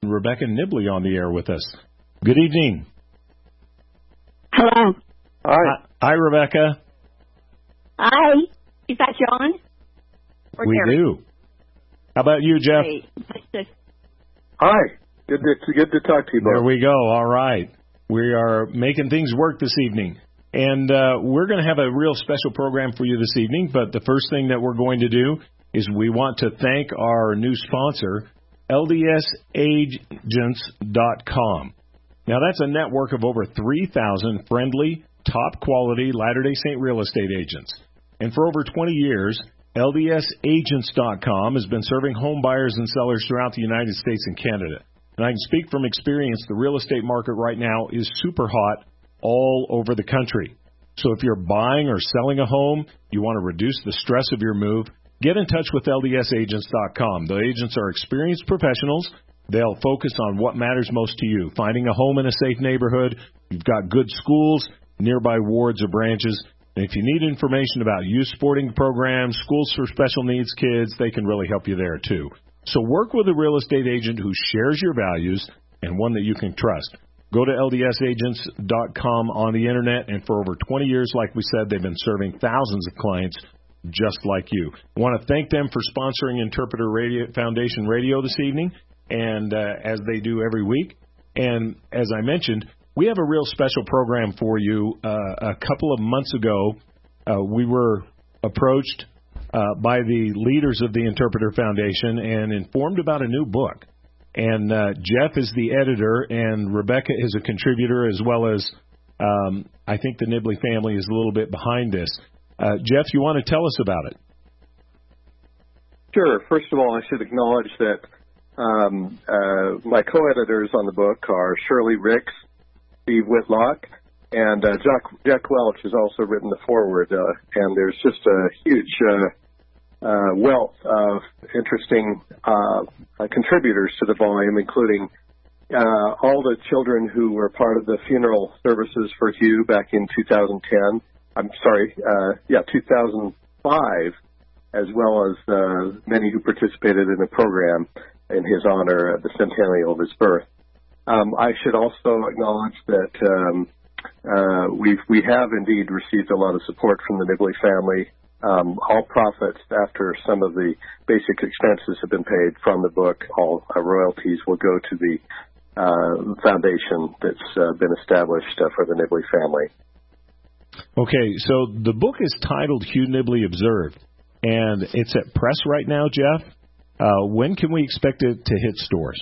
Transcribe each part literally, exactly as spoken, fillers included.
Rebecca Nibley on the air with us. Good evening. Hello. Hi. Hi, Rebecca. Hi. Is that John? Or we Terry? do. How about you, Jeff? Great. Hi. Good to, good to talk to you both. There we go. All right. We are making things work this evening. And uh, we're going to have a real special program for you this evening. But the first thing that we're going to do is we want to thank our new sponsor, L D S agents dot com. Now, that's a network of over three thousand friendly, top-quality Latter-day Saint real estate agents. And for over twenty years, L D S agents dot com has been serving home buyers and sellers throughout the United States and Canada. And I can speak from experience, the real estate market right now is super hot all over the country. So if you're buying or selling a home, you want to reduce the stress of your move, get in touch with L D S agents dot com. The agents are experienced professionals. They'll focus on what matters most to you. Finding a home in a safe neighborhood, you've got good schools, nearby wards or branches. And if you need information about youth sporting programs, schools for special needs kids, they can really help you there too. So work with a real estate agent who shares your values and one that you can trust. Go to L D S agents dot com on the Internet, and for over twenty years, like we said, they've been serving thousands of clients just like you. I want to thank them for sponsoring Interpreter Radio, Foundation Radio this evening, and uh, as they do every week. And as I mentioned, we have a real special program for you. Uh, a couple of months ago, uh, we were approached uh, by the leaders of the Interpreter Foundation and informed about a new book. And uh, Jeff is the editor, and Rebecca is a contributor, as well as um, I think the Nibley family is a little bit behind this. Uh, Jeff, you want to tell us about it? Sure. First of all, I should acknowledge that um, uh, my co-editors on the book are Shirley Ricks, Steve Whitlock, and uh, Jack, Jack Welch has also written the foreword. Uh, and there's just a huge uh, uh, wealth of interesting uh, uh, contributors to the volume, including uh, all the children who were part of the funeral services for Hugh back in two thousand ten. I'm sorry, uh, yeah, two thousand five, as well as uh, many who participated in the program in his honor at the centennial of his birth. Um, I should also acknowledge that um, uh, we've, we have indeed received a lot of support from the Nibley family. Um, all profits after some of the basic expenses have been paid from the book, all uh, royalties will go to the uh, foundation that's uh, been established uh, for the Nibley family. Okay, so the book is titled Hugh Nibley Observed, and it's at press right now, Jeff. Uh, when can we expect it to hit stores?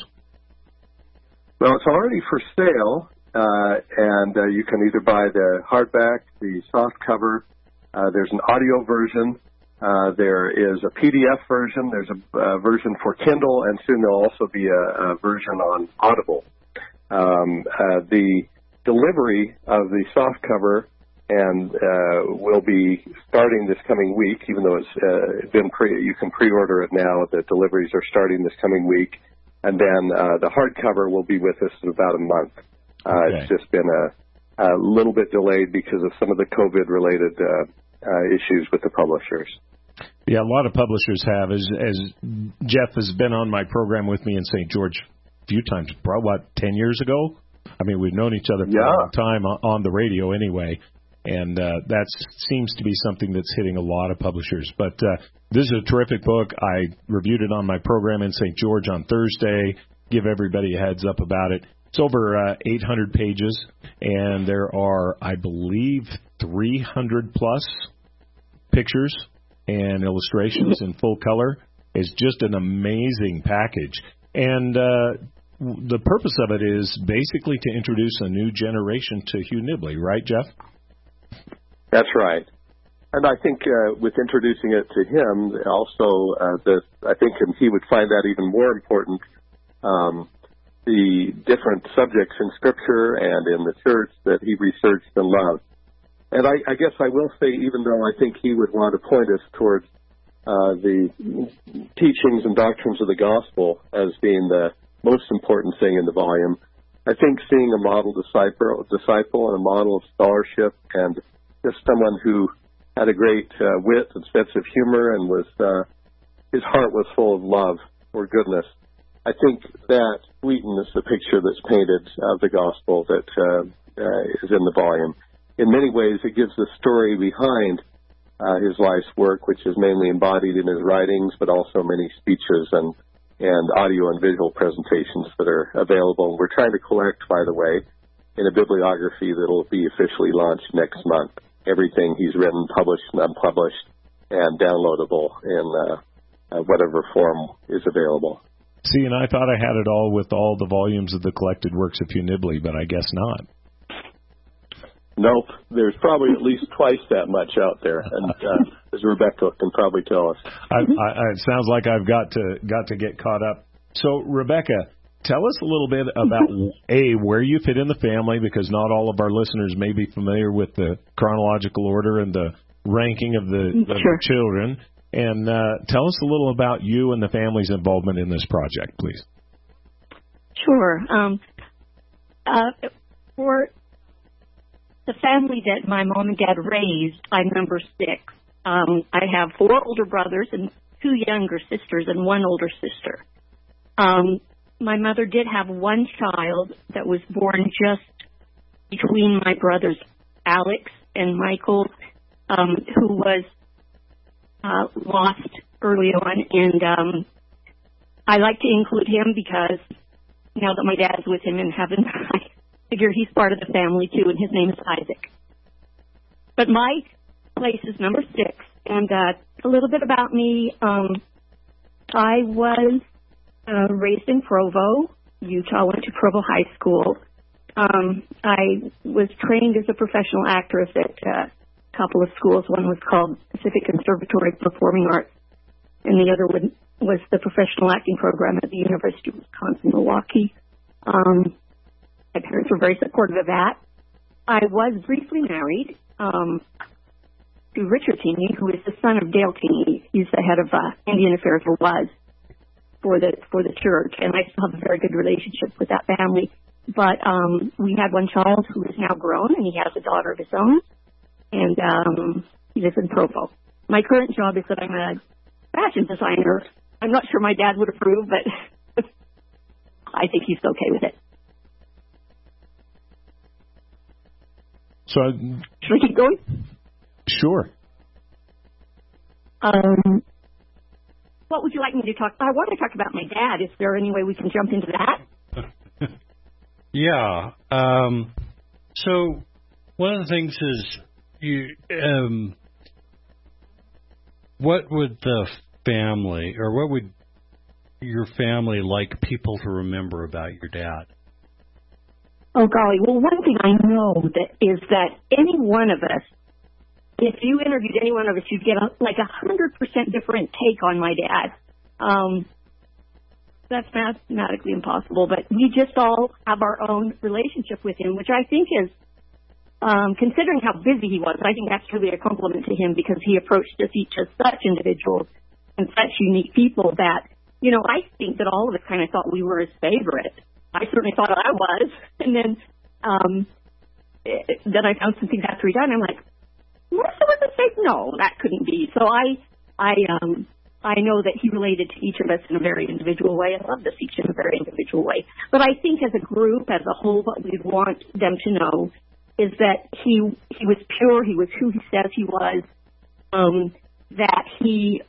Well, it's already for sale, uh, and uh, you can either buy the hardback, the soft cover. Uh, there's an audio version. Uh, there is a P D F version. There's a uh, version for Kindle, and soon there'll also be a, a version on Audible. Um, uh, the delivery of the soft cover and uh, will be starting this coming week, even though it's uh, been pre, you can pre-order it now. The deliveries are starting this coming week. And then uh, the hardcover will be with us in about a month. Uh, okay. It's just been a, a little bit delayed because of some of the COVID-related uh, uh, issues with the publishers. Yeah, a lot of publishers have. As, as Jeff has been on my program with me in Saint George a few times, probably, what, ten years ago? I mean, we've known each other for yeah. a long time on the radio anyway. And uh, that seems to be something that's hitting a lot of publishers. But uh, this is a terrific book. I reviewed it on my program in Saint George on Thursday. Give everybody a heads up about it. It's over uh, eight hundred pages, and there are, I believe, three hundred plus pictures and illustrations in full color. It's just an amazing package. And uh, the purpose of it is basically to introduce a new generation to Hugh Nibley, right, Jeff? That's right. And I think uh, with introducing it to him, also, uh, the, I think he would find that even more important, um, the different subjects in Scripture and in the church that he researched and loved. And I, I guess I will say, even though I think he would want to point us towards uh, the teachings and doctrines of the gospel as being the most important thing in the volume, I think seeing a model disciple, disciple and a model of scholarship and just someone who had a great uh, wit and sense of humor and was uh, his heart was full of love or goodness. I think that sweetens the picture that's painted of the gospel that uh, uh, is in the volume. In many ways, it gives the story behind uh, his life's work, which is mainly embodied in his writings, but also many speeches and, and audio and visual presentations that are available. We're trying to collect, by the way, in a bibliography that will be officially launched next month, everything he's written, published and unpublished, and downloadable in uh, uh, whatever form is available. See, and I thought I had it all with all the volumes of the collected works of Hugh Nibley, but I guess not. Nope. There's probably at least twice that much out there, and uh, as Rebecca can probably tell us. I, I, it sounds like I've got to got to get caught up. So, Rebecca, tell us a little bit about, A, where you fit in the family, because not all of our listeners may be familiar with the chronological order and the ranking of the, of sure. the children. And uh, tell us a little about you and the family's involvement in this project, please. Sure. Um, uh, for the family that my mom and dad raised, I'm number six. Um, I have four older brothers and two younger sisters and one older sister. Um, my mother did have one child that was born just between my brothers, Alex and Michael, um, who was uh, lost early on. And um, I like to include him because now that my dad's with him in heaven, I figure he's part of the family too, and his name is Isaac. But my place is number six. And uh, a little bit about me, um, I was uh, raised in Provo, Utah, went to Provo High School. Um, I was trained as a professional actress at uh, a couple of schools. One was called Pacific Conservatory of Performing Arts, and the other one was the professional acting program at the University of Wisconsin-Milwaukee. Um, my parents were very supportive of that. I was briefly married um, to Richard Teeny, who is the son of Dale Teeny. He's the head of uh, Indian Affairs, or was, for the for the church, and I still have a very good relationship with that family. But um, we had one child who is now grown, and he has a daughter of his own, and um, he lives in Provo. My current job is that I'm a fashion designer. I'm not sure my dad would approve, but I think he's okay with it. So, should I keep going? Sure. Um, what would you like me to talk about? I want to talk about my dad. Is there any way we can jump into that? Yeah. Um, so one of the things is, you. Um, what would the family, or what would your family like people to remember about your dad? Oh, golly. Well, one thing I know that is that any one of us, if you interviewed any one of us, you'd get a, like a hundred percent different take on my dad. Um, that's mathematically impossible, but we just all have our own relationship with him, which I think is, um, considering how busy he was, I think that's really a compliment to him, because he approached us each as such individuals and such unique people that, you know, I think that all of us kind of thought we were his favorite. I certainly thought I was. And then, um, it, then I found some things after he died, and I'm like, most of us say, no, that couldn't be. So I, I, um, I know that he related to each of us in a very individual way. I loved us each in a very individual way. But I think as a group, as a whole, what we'd want them to know is that he he was pure. He was who he says he was. Um, that he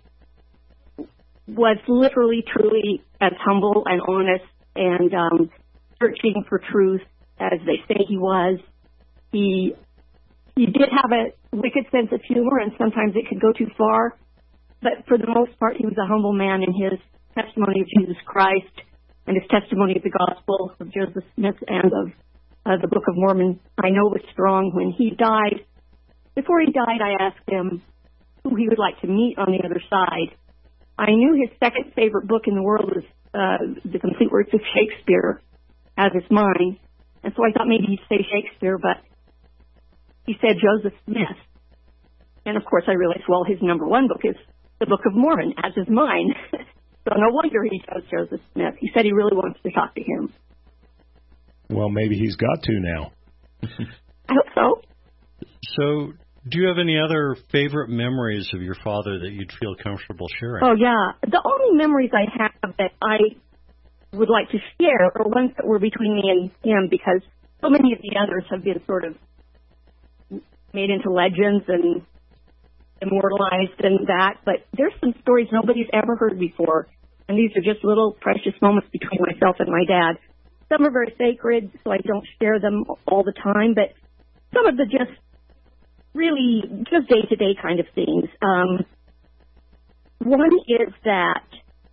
was literally, truly as humble and honest and um, searching for truth as they say he was. He he did have a wicked sense of humor, and sometimes it could go too far. But for the most part, he was a humble man in his testimony of Jesus Christ and his testimony of the gospel of Joseph Smith and of uh, the Book of Mormon. I know was strong. When he died, before he died, I asked him who he would like to meet on the other side. I knew his second favorite book in the world was uh, The Complete Works of Shakespeare, as is mine. And so I thought maybe he'd say Shakespeare, but he said Joseph Smith. And of course I realized, well, his number one book is the Book of Mormon, as is mine. So no wonder he chose Joseph Smith. He said he really wants to talk to him. Well, maybe he's got to now. I hope so. So do you have any other favorite memories of your father that you'd feel comfortable sharing? Oh, yeah. The only memories I have that I would like to share are ones that were between me and him, because so many of the others have been sort of made into legends and immortalized and that, but there's some stories nobody's ever heard before, and these are just little precious moments between myself and my dad. Some are very sacred, so I don't share them all the time, but some of the just really just day-to-day kind of things. Um, one is that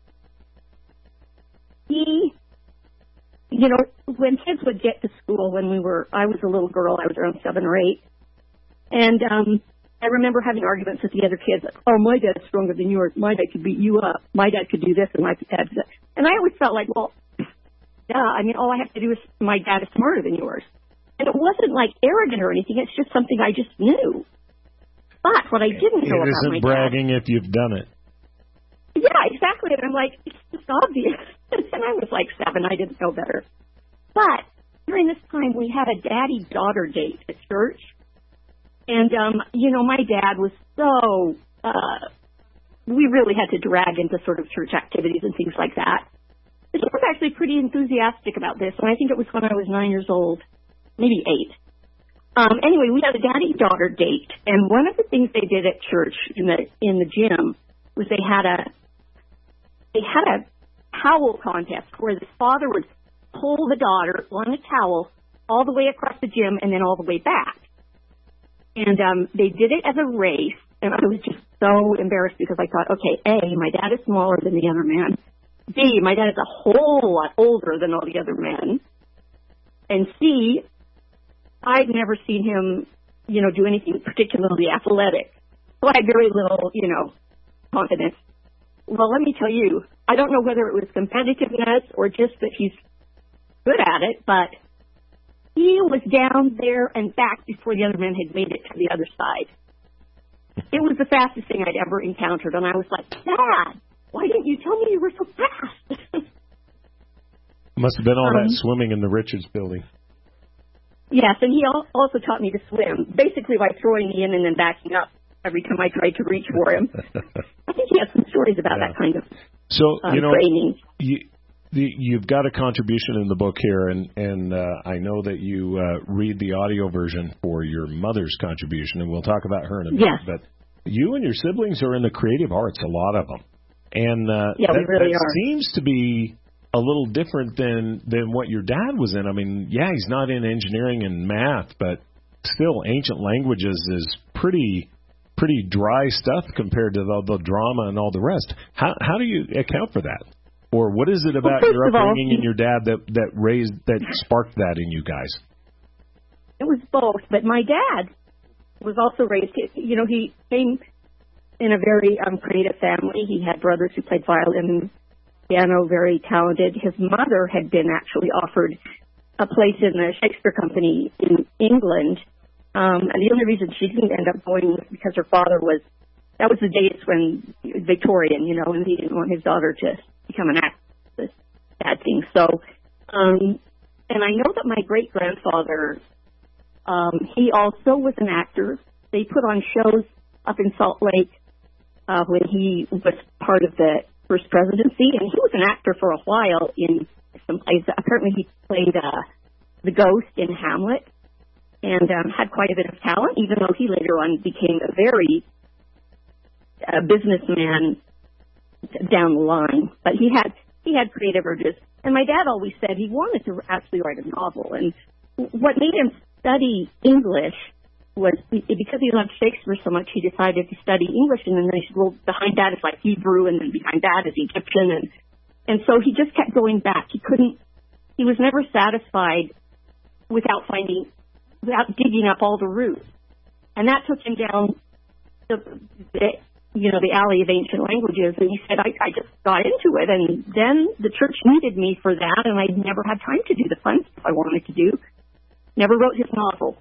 he, you know, when kids would get to school when we were, I was a little girl, I was around seven or eight, and um, I remember having arguments with the other kids. Like, oh, my dad's stronger than yours. My dad could beat you up. My dad could do this, and my dad could do that. And I always felt like, well, yeah, I mean, all I have to do is my dad is smarter than yours. And it wasn't like arrogant or anything. It's just something I just knew. But what I didn't know it about my isn't bragging dad, if you've done it. Yeah, exactly. And I'm like, it's just obvious. And I was like seven. I didn't know better. But during this time, we had a daddy-daughter date at church. And, um, you know, my dad was so, uh, we really had to drag into sort of church activities and things like that. But he was actually pretty enthusiastic about this, and I think it was when I was nine years old, maybe eight. Um, anyway, we had a daddy-daughter date, and one of the things they did at church in the in the gym was they had a they had a towel contest where the father would pull the daughter on a towel all the way across the gym and then all the way back. And um, they did it as a race, and I was just so embarrassed because I thought, okay, A, my dad is smaller than the other man. B, my dad is a whole lot older than all the other men. And C, I'd never seen him, you know, do anything particularly athletic. So I had very little, you know, confidence. Well, let me tell you, I don't know whether it was competitiveness or just that he's good at it, but he was down there and back before the other men had made it to the other side. It was the fastest thing I'd ever encountered, and I was like, Dad, why didn't you tell me you were so fast? Must have been all um, that swimming in the Richards building. Yes, and he also taught me to swim, basically by throwing me in and then backing up every time I tried to reach for him. I think he has some stories about yeah. that kind of so, um, you know, training. You, the, you've got a contribution in the book here, and, and uh, I know that you uh, read the audio version for your mother's contribution, and we'll talk about her in a minute. Yes. But you and your siblings are in the creative arts, a lot of them. And uh, yeah, that, we really that are. seems to be a little different than, than what your dad was in. I mean, yeah, he's not in engineering and math, but still ancient languages is pretty pretty dry stuff compared to the, the drama and all the rest. How how do you account for that? Or what is it about well, your upbringing all, and your dad that, that raised, that sparked that in you guys? It was both, but my dad was also raised, you know, he came in a very um, creative family. He had brothers who played violin and piano, very talented. His mother had been actually offered a place in the Shakespeare Company in England, um, and the only reason she didn't end up going was because her father was, that was the days when Victorian, you know, and he didn't want his daughter to become an actress, bad thing. So, um, and I know that my great-grandfather, um, he also was an actor. They put on shows up in Salt Lake uh, when he was part of the first presidency, and he was an actor for a while in some plays. Apparently he played uh, the ghost in Hamlet and um, had quite a bit of talent, even though he later on became a very uh, businessman down the line. But he had he had creative urges. And my dad always said he wanted to actually write a novel. And what made him study English was because he loved Shakespeare so much, he decided to study English. And then he said, well, behind that is like Hebrew, and then behind that is Egyptian. And, and so he just kept going back. He couldn't, he was never satisfied without finding, without digging up all the roots. And that took him down the, the you know, the alley of ancient languages. And he said, I, I just got into it. And then the church needed me for that, and I never had time to do the fun stuff I wanted to do. Never wrote his novel.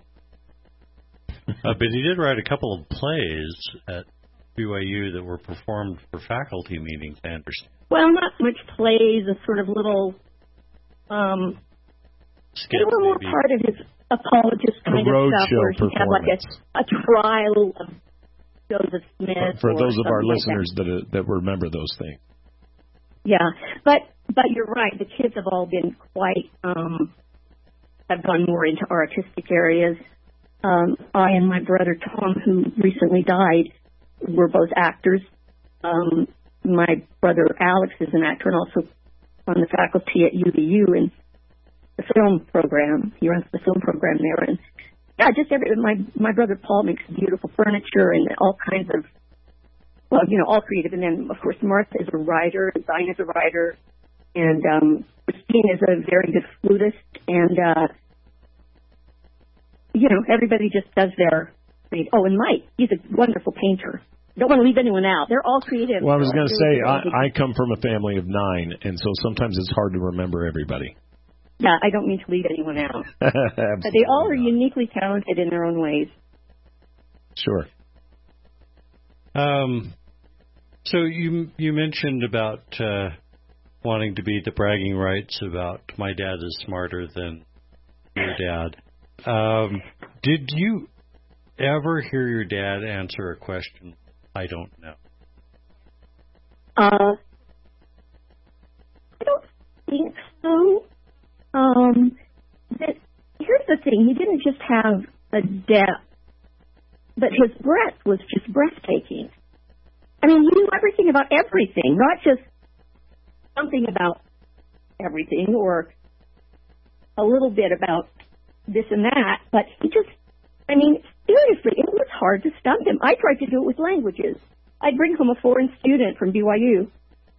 Uh, but he did write a couple of plays at B Y U that were performed for faculty meetings, I understand. Well, not so much plays, a sort of little, um, Skit, they were more maybe. part of his apologist kind of stuff, where he had like a, a trial of Joseph Smith. For, for or those of our like listeners that. That, uh, that remember those things. Yeah, but but you're right. The kids have all been quite um, have gone more into artistic areas. Um, I and my brother Tom, who recently died, were both actors. Um, my brother Alex is an actor and also on the faculty at U V U in the film program. He runs the film program there, and yeah, just every my my brother Paul makes beautiful furniture and all kinds of. Well, you know, all creative. And then, of course, Martha is a writer, Zine is a writer, and um, Christine is a very good flutist. And, uh, you know, everybody just does their thing. Oh, and Mike, he's a wonderful painter. Don't want to leave anyone out. They're all creative. Well, I was going to say, I, I come from a family of nine, and so sometimes it's hard to remember everybody. Yeah, I don't mean to leave anyone out. But they all are uniquely talented in their own ways. Sure. Um, so you you mentioned about uh, wanting to be the bragging rights about my dad is smarter than your dad. Um, did you ever hear your dad answer a question, I don't know? Uh, I don't think so. Um, that, here's the thing. He didn't just have a depth, but his breadth was just breathtaking. I mean, he knew everything about everything, not just something about everything or a little bit about this and that, but he just, I mean, seriously, it was hard to stump him. I tried to do it with languages. I'd bring home a foreign student from B Y U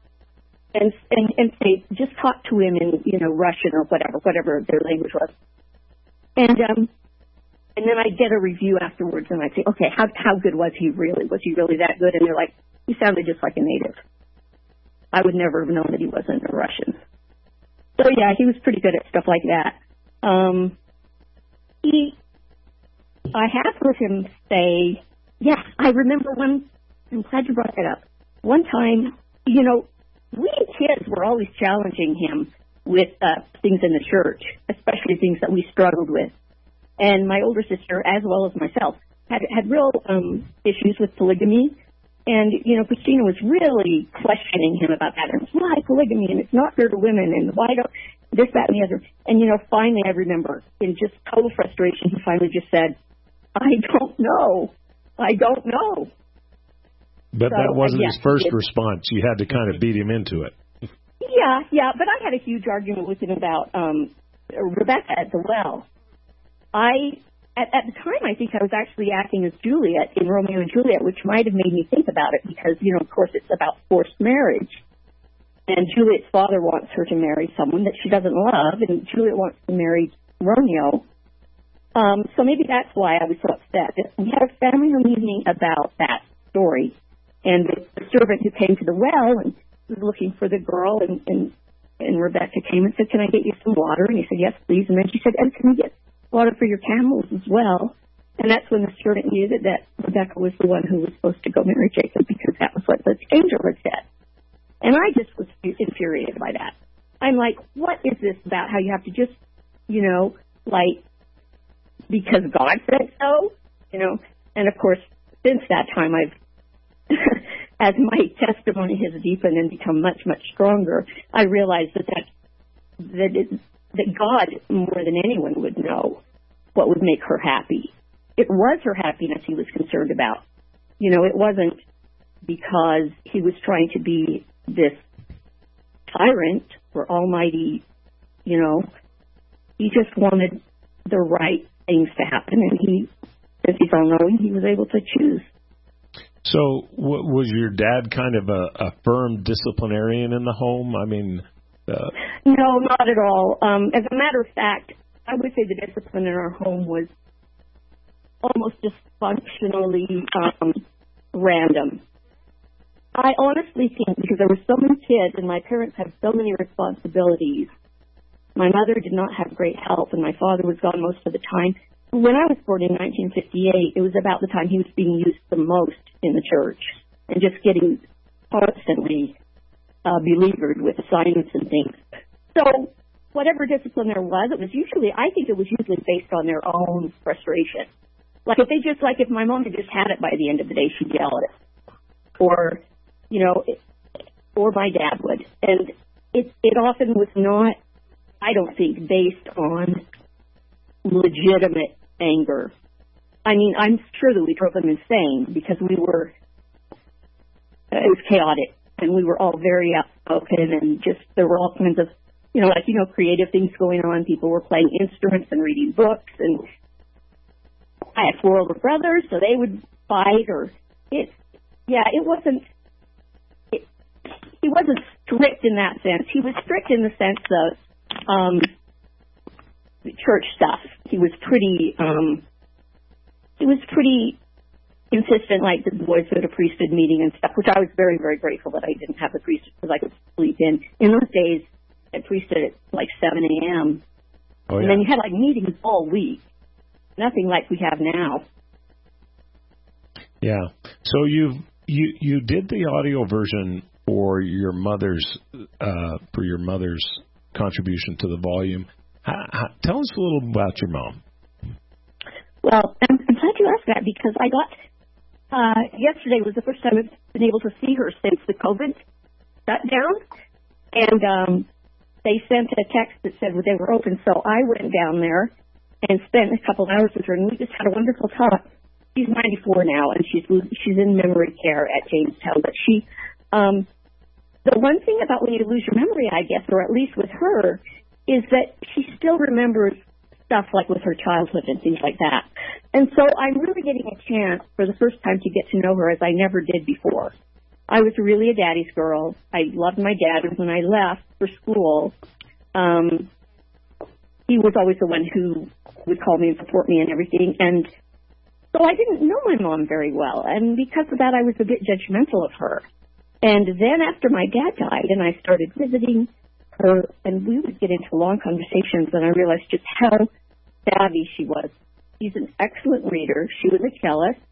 and, and, and say, just talk to him in, you know, Russian or whatever, whatever their language was. And, um, and then I'd get a review afterwards and I'd say, okay, how, how good was he really? Was he really that good? And they're like, he sounded just like a native. I would never have known that he wasn't a Russian. So, yeah, he was pretty good at stuff like that. Um, he, I have heard him say, yeah, I remember one, I'm glad you brought that up. One time, you know, we kids were always challenging him with uh, things in the church, especially things that we struggled with. And my older sister, as well as myself, had had real um, issues with polygamy. And, you know, Christina was really questioning him about that. And why polygamy? And it's not fair to women. And why don't this, that, and the other? And, you know, finally, I remember, in just total frustration, he finally just said, I don't know. I don't know. But so, that wasn't uh, yeah, his first it, response. You had to kind of beat him into it. Yeah, yeah. But I had a huge argument with him about um, Rebecca at the well. I... At, at the time, I think I was actually acting as Juliet in Romeo and Juliet, which might have made me think about it because, you know, of course, it's about forced marriage. And Juliet's father wants her to marry someone that she doesn't love, and Juliet wants to marry Romeo. Um, so maybe that's why I was so upset. We had a family meeting about that story, and the servant who came to the well and was looking for the girl, and, and, and Rebecca came and said, can I get you some water? And he said, yes, please. And then she said, and can we get water for your camels as well? And that's when the servant knew that, that Rebecca was the one who was supposed to go marry Jacob, because that was what the angel had said. And I just was infuriated by that. I'm like, what is this about how you have to just, you know, like, because God said so, you know? And of course, since that time, I've, as my testimony has deepened and become much, much stronger, I realized that that, that it, that God, more than anyone, would know what would make her happy. It was her happiness he was concerned about. You know, it wasn't because he was trying to be this tyrant or almighty, you know. He just wanted the right things to happen, and he, since he's all-knowing, he was able to choose. So w- was your dad kind of a, a firm disciplinarian in the home? I mean... Uh, no, not at all. Um, as a matter of fact, I would say the discipline in our home was almost dysfunctionally um, random. I honestly think because there were so many kids and my parents had so many responsibilities, my mother did not have great health and my father was gone most of the time. When I was born in nineteen fifty-eight, it was about the time he was being used the most in the church and just getting constantly Uh, beleaguered with assignments and things. So whatever discipline there was, it was usually, I think it was usually based on their own frustration. Like if they just, like if my mom had just had it by the end of the day, she'd yell at us. Or, you know, it, or my dad would. And it, it often was not, I don't think, based on legitimate anger. I mean, I'm sure that we drove them insane because we were, it was chaotic, and we were all very outspoken, and just, there were all kinds of, you know, like, you know, creative things going on. People were playing instruments and reading books, and I had four older brothers, so they would fight, or it, yeah, it wasn't, it, he wasn't strict in that sense. He was strict in the sense of um, church stuff. He was pretty, um, he was pretty consistent, like the boys go to priesthood meeting and stuff, which I was very, very grateful that I didn't have the priesthood because I could sleep in. In those days, at priesthood at like seven a.m. Oh, yeah. And then you had like meetings all week. Nothing like we have now. Yeah. So you you you did the audio version for your mother's uh, for your mother's contribution to the volume. How, how, tell us a little about your mom. Well, I'm, I'm glad you asked that because I got uh, yesterday was the first time I've been able to see her since the COVID shut down, and um, they sent a text that said they were open. So I went down there and spent a couple of hours with her, and we just had a wonderful talk. She's ninety-four now, and she's she's in memory care at Jamestown. But she, um, the one thing about when you lose your memory, I guess, or at least with her, is that she still remembers stuff like with her childhood and things like that. And so I'm really getting a chance for the first time to get to know her as I never did before. I was really a daddy's girl. I loved my dad, and when I left for school, um, he was always the one who would call me and support me and everything. And so I didn't know my mom very well. And because of that, I was a bit judgmental of her. And then after my dad died and I started visiting her, and we would get into long conversations, and I realized just how savvy she was. She's an excellent reader. She was a cellist.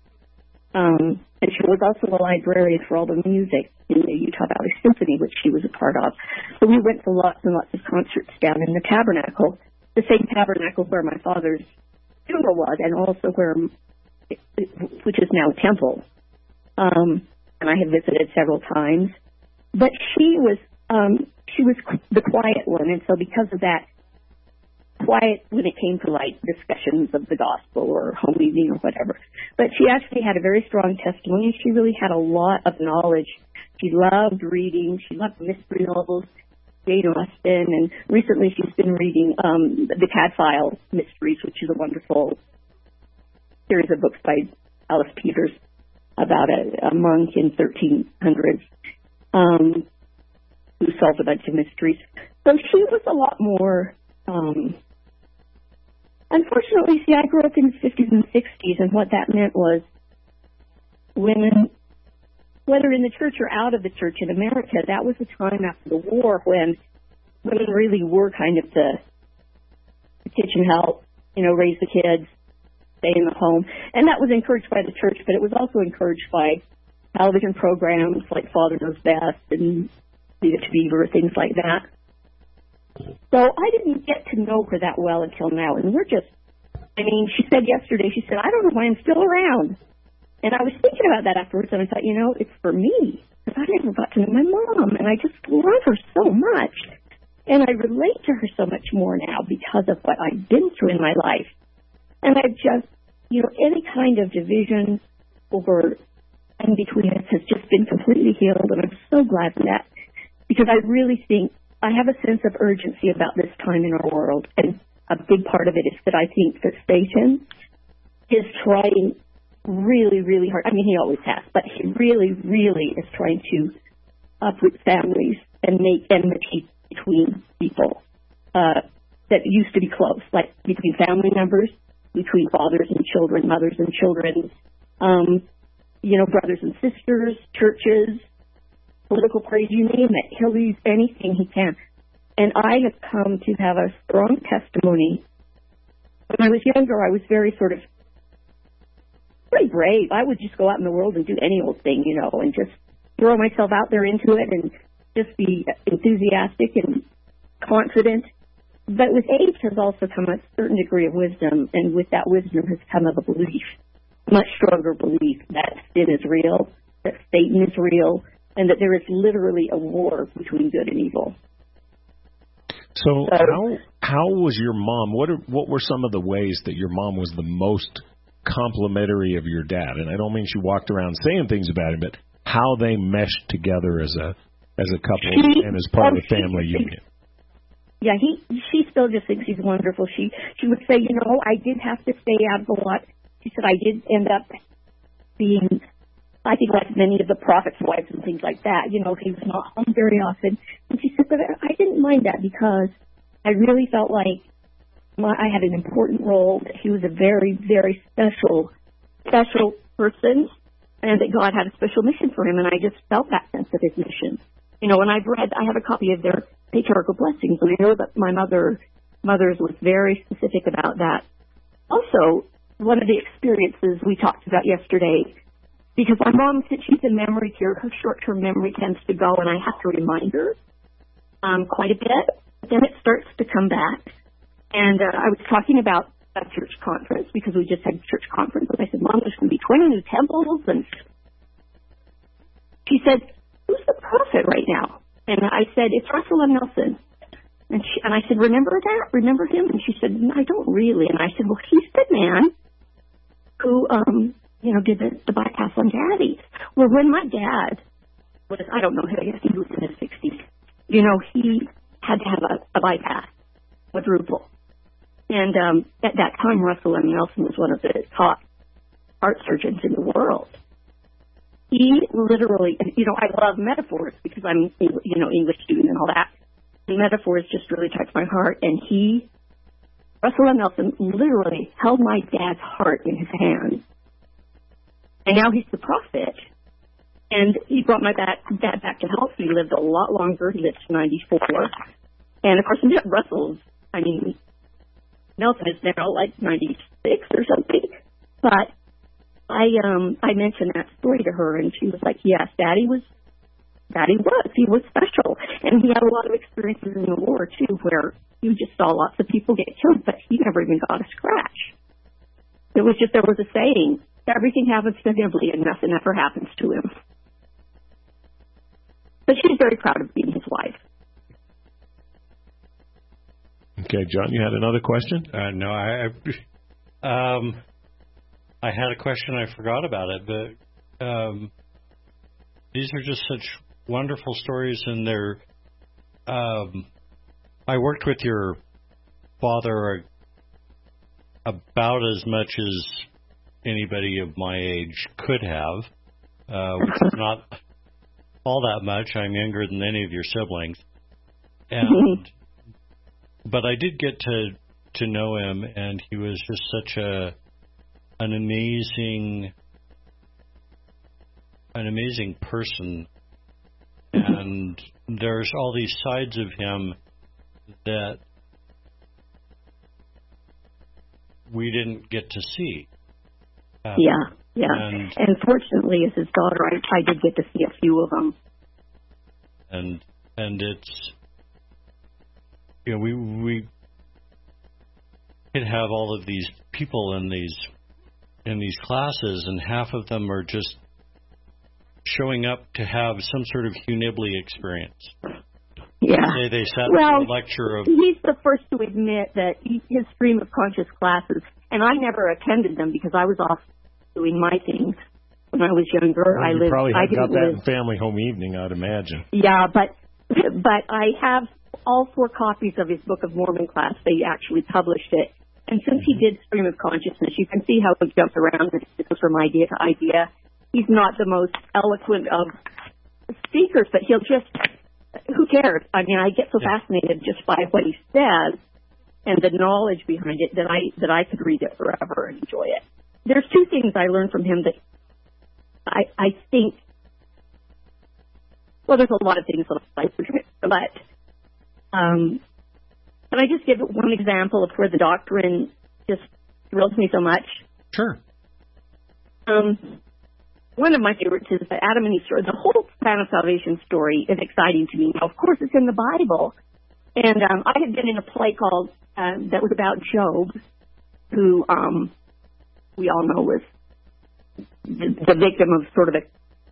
Um, and she was also a librarian for all the music in the Utah Valley Symphony, which she was a part of. So we went to lots and lots of concerts down in the Tabernacle, the same Tabernacle where my father's funeral was, and also where, which is now a temple. Um, and I had visited several times. But she was, um, she was the quiet one, and so because of that, quiet when it came to like discussions of the gospel or home evening or whatever. But she actually had a very strong testimony. She really had a lot of knowledge. She loved reading. She loved mystery novels, Jane Austen, and recently she's been reading um, the Cadfael Mysteries, which is a wonderful series of books by Alice Peters about a, a monk in thirteen hundreds um, who solved a bunch of mysteries. So she was a lot more... Um, Unfortunately, see, I grew up in the fifties and sixties, and what that meant was women, whether in the church or out of the church in America, that was the time after the war when women really were kind of the, the kitchen help, you know, raise the kids, stay in the home. And that was encouraged by the church, but it was also encouraged by television programs like Father Knows Best and Leave It to Beaver, things like that. So I didn't get to know her that well until now. And we're just, I mean, she said yesterday, she said, I don't know why I'm still around. And I was thinking about that afterwards, and I thought, you know, it's for me. Because I never got to know my mom, and I just love her so much. And I relate to her so much more now because of what I've been through in my life. And I've just, you know, any kind of division over and between us has just been completely healed, and I'm so glad for that. Because I really think I have a sense of urgency about this time in our world, and a big part of it is that I think that Satan is trying really, really hard. I mean, he always has, but he really, really is trying to uproot families and make enmity between people uh, that used to be close, like between family members, between fathers and children, mothers and children, um, you know, brothers and sisters, churches, political parties, you name it. He'll use anything he can. And I have come to have a strong testimony. When I was younger, I was very sort of pretty brave. I would just go out in the world and do any old thing, you know, and just throw myself out there into it and just be enthusiastic and confident. But with age has also come a certain degree of wisdom, and with that wisdom has come a belief, much stronger belief that sin is real, that Satan is real, and that there is literally a war between good and evil. So, so how how was your mom? What are, what were some of the ways that your mom was the most complimentary of your dad? And I don't mean she walked around saying things about him, but how they meshed together as a as a couple she, and as part oh, of the family she, union. Yeah, he she still just thinks he's wonderful. She she would say, you know, I did have to stay out a lot. She said I did end up being, I think, like many of the prophets' wives and things like that. You know, he was not home very often. And she said, but I didn't mind that because I really felt like my, I had an important role. That he was a very, very special, special person, and that God had a special mission for him. And I just felt that sense of his mission. You know, when I've read, I have a copy of their patriarchal blessings, and I know that my mother, mother's was very specific about that. Also, one of the experiences we talked about yesterday, because my mom, since she's in memory care, her short-term memory tends to go, and I have to remind her um, quite a bit. But then it starts to come back. And uh, I was talking about a church conference, because we just had a church conference, and I said, Mom, there's going to be twenty new temples. And she said, who's the prophet right now? And I said, it's Russell M. Nelson. And, she, and I said, remember that? Remember him? And she said, no, I don't really. And I said, well, he's the man who, um, you know, did the, the bypass on Daddy. Well, when my dad was, I don't know, I guess he was in his sixties, you know, he had to have a, a bypass, quadruple. And um, at that time, Russell M. Nelson was one of the top heart surgeons in the world. He literally, you know, I love metaphors because I'm, you know, English student and all that. And metaphors just really touch my heart. And he, Russell M. Nelson, literally held my dad's heart in his hand. And now he's the prophet. And he brought my dad, dad back to health. He lived a lot longer. He lived to ninety-four. And, of course, Russell's, I mean, Nelson is now like ninety-six or something. But I um I mentioned that story to her, and she was like, yes, Daddy was, Daddy was. He was special. And he had a lot of experiences in the war, too, where you just saw lots of people get killed, but he never even got a scratch. It was just, there was a saying, everything happens to him and nothing ever happens to him. But she's very proud of being his wife. Okay, John, you had another question? Uh, no, I, I, um, I had a question. I forgot about it, but um, these are just such wonderful stories, and they're. Um, I worked with your father about as much as anybody of my age could have, uh, which is not all that much. I'm younger than any of your siblings, and but I did get to to know him, and he was just such a an amazing an amazing person, and there's all these sides of him that we didn't get to see. Uh, yeah, yeah. And, and fortunately, as his daughter, I, I did get to see a few of them. And and it's, you know, we we could have all of these people in these in these classes, and half of them are just showing up to have some sort of Hunibli experience. Yeah. They, they sat well, through a lecture of... he's the first to admit that he, his stream of conscious classes, and I never attended them because I was off doing my things when I was younger. Well, I you lived, probably I had got that live, in family home evening, I'd imagine. Yeah, but but I have all four copies of his Book of Mormon class. They actually published it. And since he did stream of consciousness, you can see how he jumps around and goes from idea to idea. He's not the most eloquent of speakers, but he'll just... Who cares? I mean, I get so yeah. fascinated just by what he says and the knowledge behind it that I that I could read it forever and enjoy it. There's two things I learned from him that I I think. Well, there's a lot of things that I like from him, but um, can I just give one example of where the doctrine just thrills me so much? Sure. Um. One of my favorites is the Adam and Eve story. The whole plan of salvation story is exciting to me. Now, of course, it's in the Bible. And um, I had been in a play called, um, that was about Job, who um, we all know was the, the victim of sort of a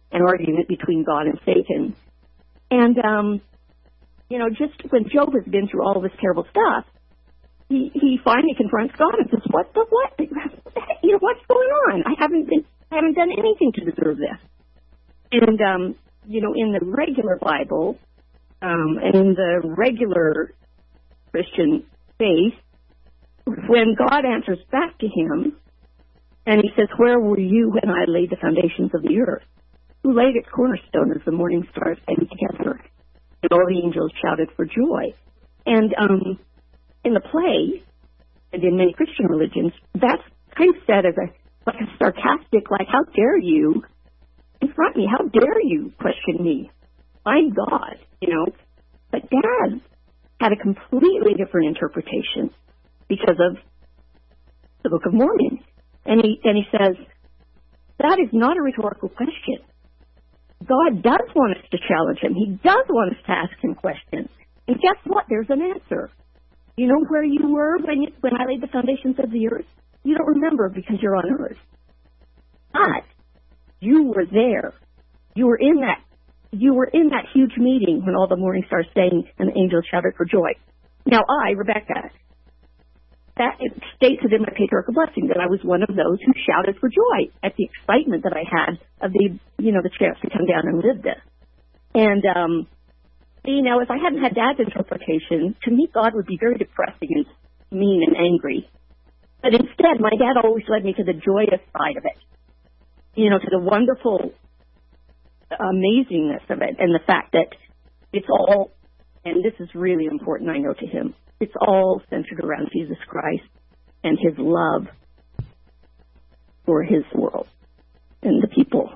an argument between God and Satan. And, um, you know, just when Job has been through all this terrible stuff, he, he finally confronts God and says, what the, what, you know, what's going on? I haven't been, I haven't done anything to deserve this. And, um, you know, in the regular Bible, um, and in the regular Christian faith, when God answers back to him, and he says, where were you when I laid the foundations of the earth? Who laid its cornerstone as the morning stars came together? And all the angels shouted for joy. And um, in the play, and in many Christian religions, that's kind of said as a like a sarcastic, like, how dare you confront me? How dare you question me? I'm God, you know. But Dad had a completely different interpretation because of the Book of Mormon. And he, and he says, that is not a rhetorical question. God does want us to challenge him. He does want us to ask him questions. And guess what? There's an answer. You know where you were when you, when I laid the foundations of the earth? You don't remember because you're on earth. But you were there. You were in that you were in that huge meeting when all the morning stars sang and the angels shouted for joy. Now I, Rebecca, that it states it in my patriarchal blessing that I was one of those who shouted for joy at the excitement that I had of the, you know, the chance to come down and live this. And, um, you know, if I hadn't had Dad's interpretation, to me, God would be very depressing and mean and angry. But instead, my dad always led me to the joyous side of it, you know, to the wonderful amazingness of it and the fact that it's all, and this is really important, I know, to him, it's all centered around Jesus Christ and his love for his world and the people.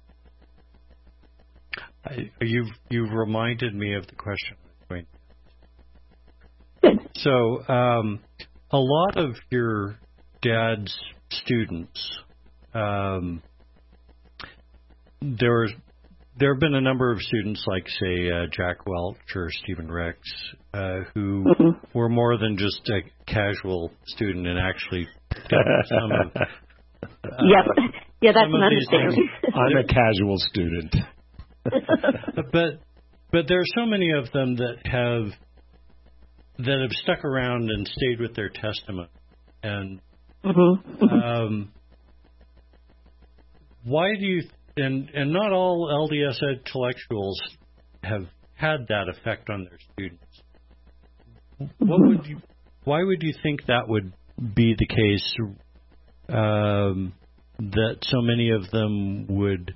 I, you've you've reminded me of the question. Good. So, um, a lot of your dad's students, um, there there have been a number of students like, say, uh, Jack Welch or Stephen Ricks, uh, who mm-hmm. were more than just a casual student and actually got some of. Uh, yeah, yeah, that's an understanding. I'm a casual student. but but there are so many of them that have that have stuck around and stayed with their testament. And mm-hmm. Mm-hmm. Um, why do you and and not all L D S intellectuals have had that effect on their students? What mm-hmm. would you? Why would you think that would be the case? Um, that so many of them would.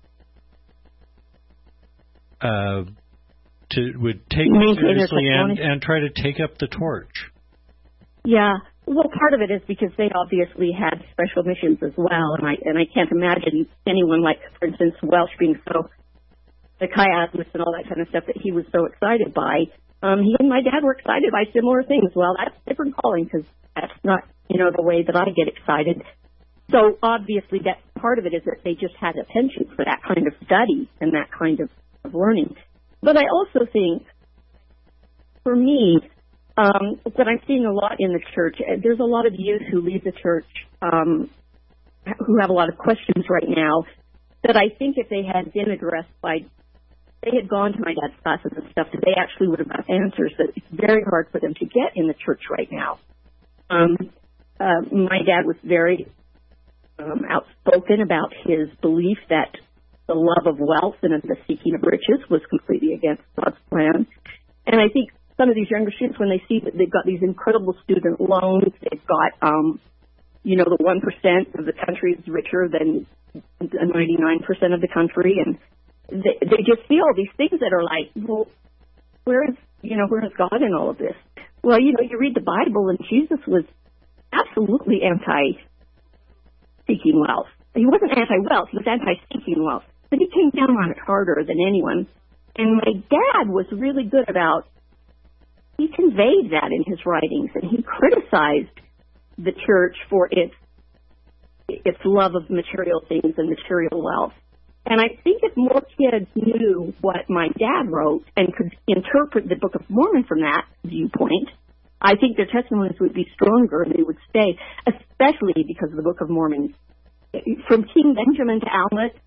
Uh, to would take it seriously and, and try to take up the torch. Yeah, well, part of it is because they obviously had special missions as well, and I and I can't imagine anyone like, for instance, Welch being so the chiasmus and all that kind of stuff that he was so excited by. Um, he and my dad were excited by similar things. Well, that's a different calling because that's not, you know, the way that I get excited. So obviously, that part of it is that they just had a penchant for that kind of study and that kind of of learning. But I also think, for me, um, that I'm seeing a lot in the church, there's a lot of youth who leave the church um, who have a lot of questions right now that I think if they had been addressed by, they had gone to my dad's classes and stuff, that they actually would have got answers that it's very hard for them to get in the church right now. Um, uh, my dad was very um, outspoken about his belief that the love of wealth and the seeking of riches was completely against God's plan. And I think some of these younger students, when they see that they've got these incredible student loans, they've got, um, you know, the one percent of the country is richer than the ninety-nine percent of the country. And they, they just feel these things that are like, well, where is, you know, where is God in all of this? Well, you know, you read the Bible and Jesus was absolutely anti-seeking wealth. He wasn't anti-wealth, he was anti-seeking wealth. But he came down on it harder than anyone. And my dad was really good about, he conveyed that in his writings, and he criticized the church for its its love of material things and material wealth. And I think if more kids knew what my dad wrote and could interpret the Book of Mormon from that viewpoint, I think their testimonies would be stronger and they would stay, especially because of the Book of Mormon. From King Benjamin to Alma,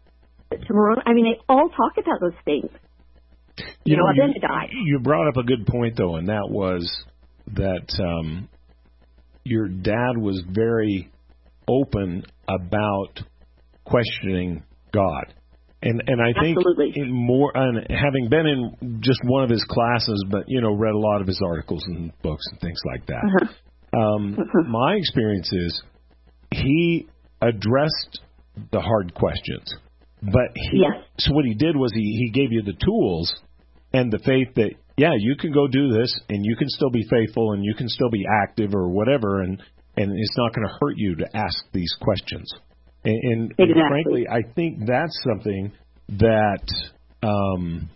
to Moroni. I mean, they all talk about those things. You, you know, know Abinadi. You, you brought up a good point, though, and that was that um, your dad was very open about questioning God. And and I think in more, and having been in just one of his classes, but, you know, read a lot of his articles and books and things like that, uh-huh. Um, uh-huh. my experience is he addressed the hard questions. But he, yes. so what he did was he, he gave you the tools and the faith that, yeah, you can go do this and you can still be faithful and you can still be active or whatever, and, and it's not going to hurt you to ask these questions. And, and, exactly. and frankly, I think that's something that um,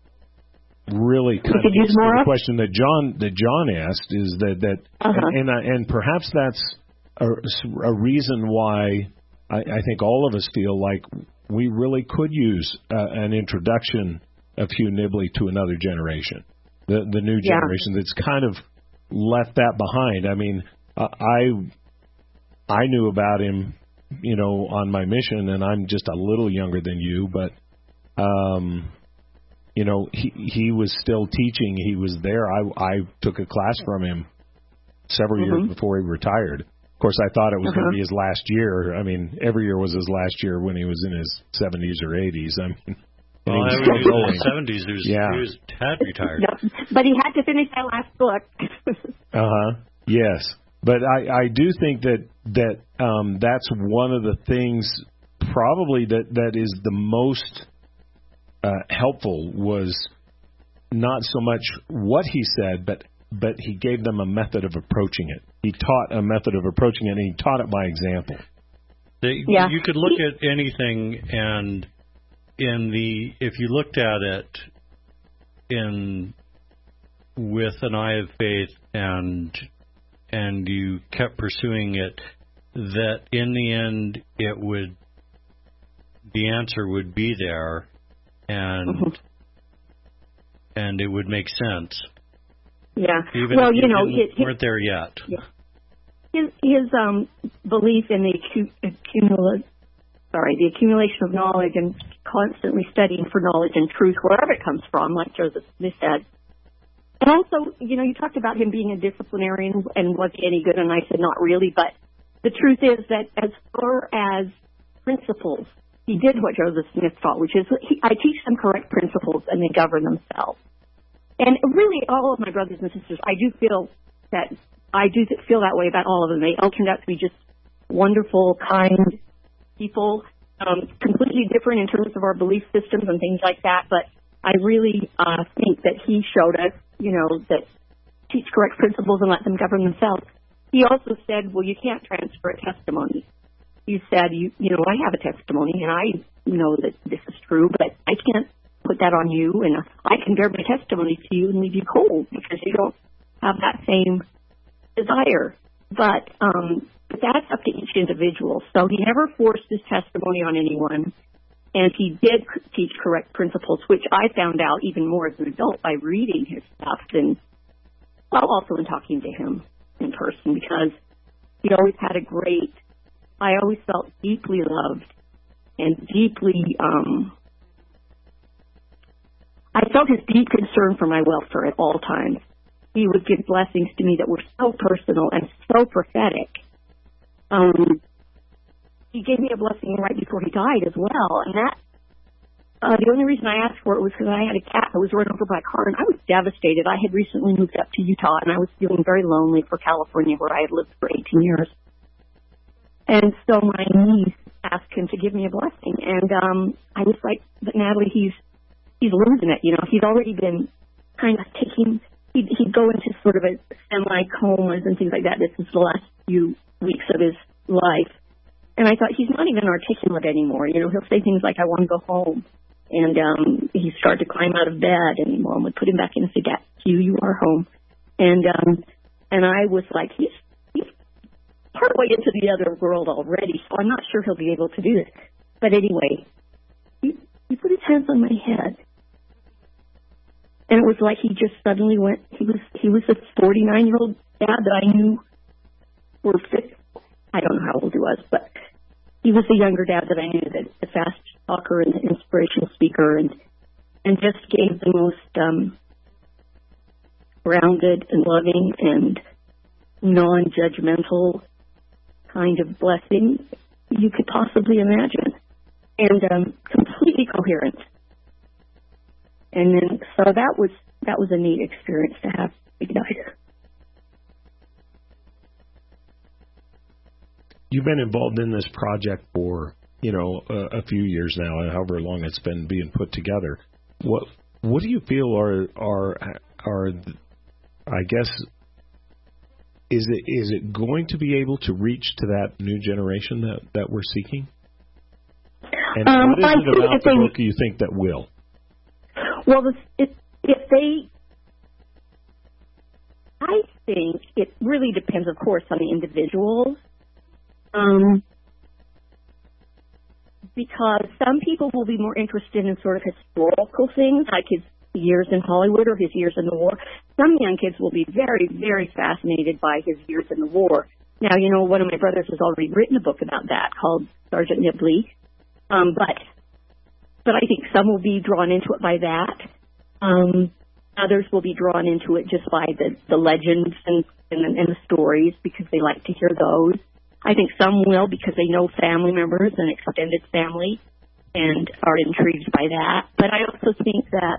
really kind of gets to the question that John that John asked is that that uh-huh. and and, I, and perhaps that's a, a reason why I, I think all of us feel like we really could use uh, an introduction of Hugh Nibley to another generation, the the new yeah. generation that's kind of left that behind. I mean, uh, I I knew about him, you know, on my mission, and I'm just a little younger than you, but um, you know, he he was still teaching. He was there. I I took a class from him several mm-hmm. years before he retired. Of course, I thought it was uh-huh. going to be his last year. I mean, every year was his last year when he was in his seventies or eighties. I mean, well, he was still in his seventies. He was, yeah. he was had retired. No, but he had to finish that last book. uh huh. Yes, but I, I do think that that um, that's one of the things probably that, that is the most uh, helpful was not so much what he said, but but he gave them a method of approaching it. He taught a method of approaching it, and he taught it by example. They, yeah. You could look at anything, and in the if you looked at it in with an eye of faith, and and you kept pursuing it, that in the end it would the answer would be there, and mm-hmm. and it would make sense. Yeah. Even well, if you, you know, his, his, weren't there yet. Yeah. His his um belief in the accumula- sorry, the accumulation of knowledge and constantly studying for knowledge and truth wherever it comes from, like Joseph Smith said. And also, you know, you talked about him being a disciplinarian and was he any good, and I said not really, but the truth is that as far as principles, he did what Joseph Smith taught, which is he, I teach them correct principles and they govern themselves. And really, all of my brothers and sisters, I do feel that I do feel that way about all of them. They all turned out to be just wonderful, kind people, um, completely different in terms of our belief systems and things like that. But I really uh, think that he showed us, you know, that teach correct principles and let them govern themselves. He also said, well, you can't transfer a testimony. He said, you, you know, I have a testimony, and I know that this is true, but I can't put that on you, and I can bear my testimony to you and leave you cold because you don't have that same desire. But, um, but that's up to each individual. So he never forced his testimony on anyone, and he did teach correct principles, which I found out even more as an adult by reading his stuff and well, also in talking to him in person, because he always had a great, I always felt deeply loved and deeply, um, I felt his deep concern for my welfare at all times. He would give blessings to me that were so personal and so prophetic. Um, he gave me a blessing right before he died as well, and that uh, the only reason I asked for it was because I had a cat that was run over by a car, and I was devastated. I had recently moved up to Utah, and I was feeling very lonely for California, where I had lived for eighteen years. And so my niece asked him to give me a blessing, and um, I was like, "But Natalie, he's he's losing it. You know, he's already been kind of taking." He'd, he'd go into sort of a semi-comas and things like that. This is the last few weeks of his life. And I thought, he's not even articulate anymore. You know, he'll say things like, I want to go home. And um, he'd start to climb out of bed, and Mom would put him back in and say, Dad, you, you are home. And um, and I was like, he's, he's partway into the other world already, so I'm not sure he'll be able to do this. But anyway, he, he put his hands on my head. And it was like he just suddenly went, he was he was a forty-nine-year-old dad that I knew were fit. I don't know how old he was, but he was the younger dad that I knew that fast talker and the inspirational speaker, and and just gave the most um, grounded and loving and non-judgmental kind of blessing you could possibly imagine, and um, completely coherent. And then, so that was that was a neat experience to have Ignite. You've been involved in this project for, you know, a, a few years now, and however long it's been being put together. What what do you feel are are are I guess is it is it going to be able to reach to that new generation that, that we're seeking? And um, what is I it about the they, book you think that will? Well, if, if they, I think it really depends, of course, on the individuals. Um, because some people will be more interested in sort of historical things, like his years in Hollywood or his years in the war. Some young kids will be very, very fascinated by his years in the war. Now, you know, one of my brothers has already written a book about that called Sergeant Nibley. Um, but, but I think some will be drawn into it by that. Um, others will be drawn into it just by the, the legends and, and, and the stories because they like to hear those. I think some will because they know family members and extended family and are intrigued by that. But I also think that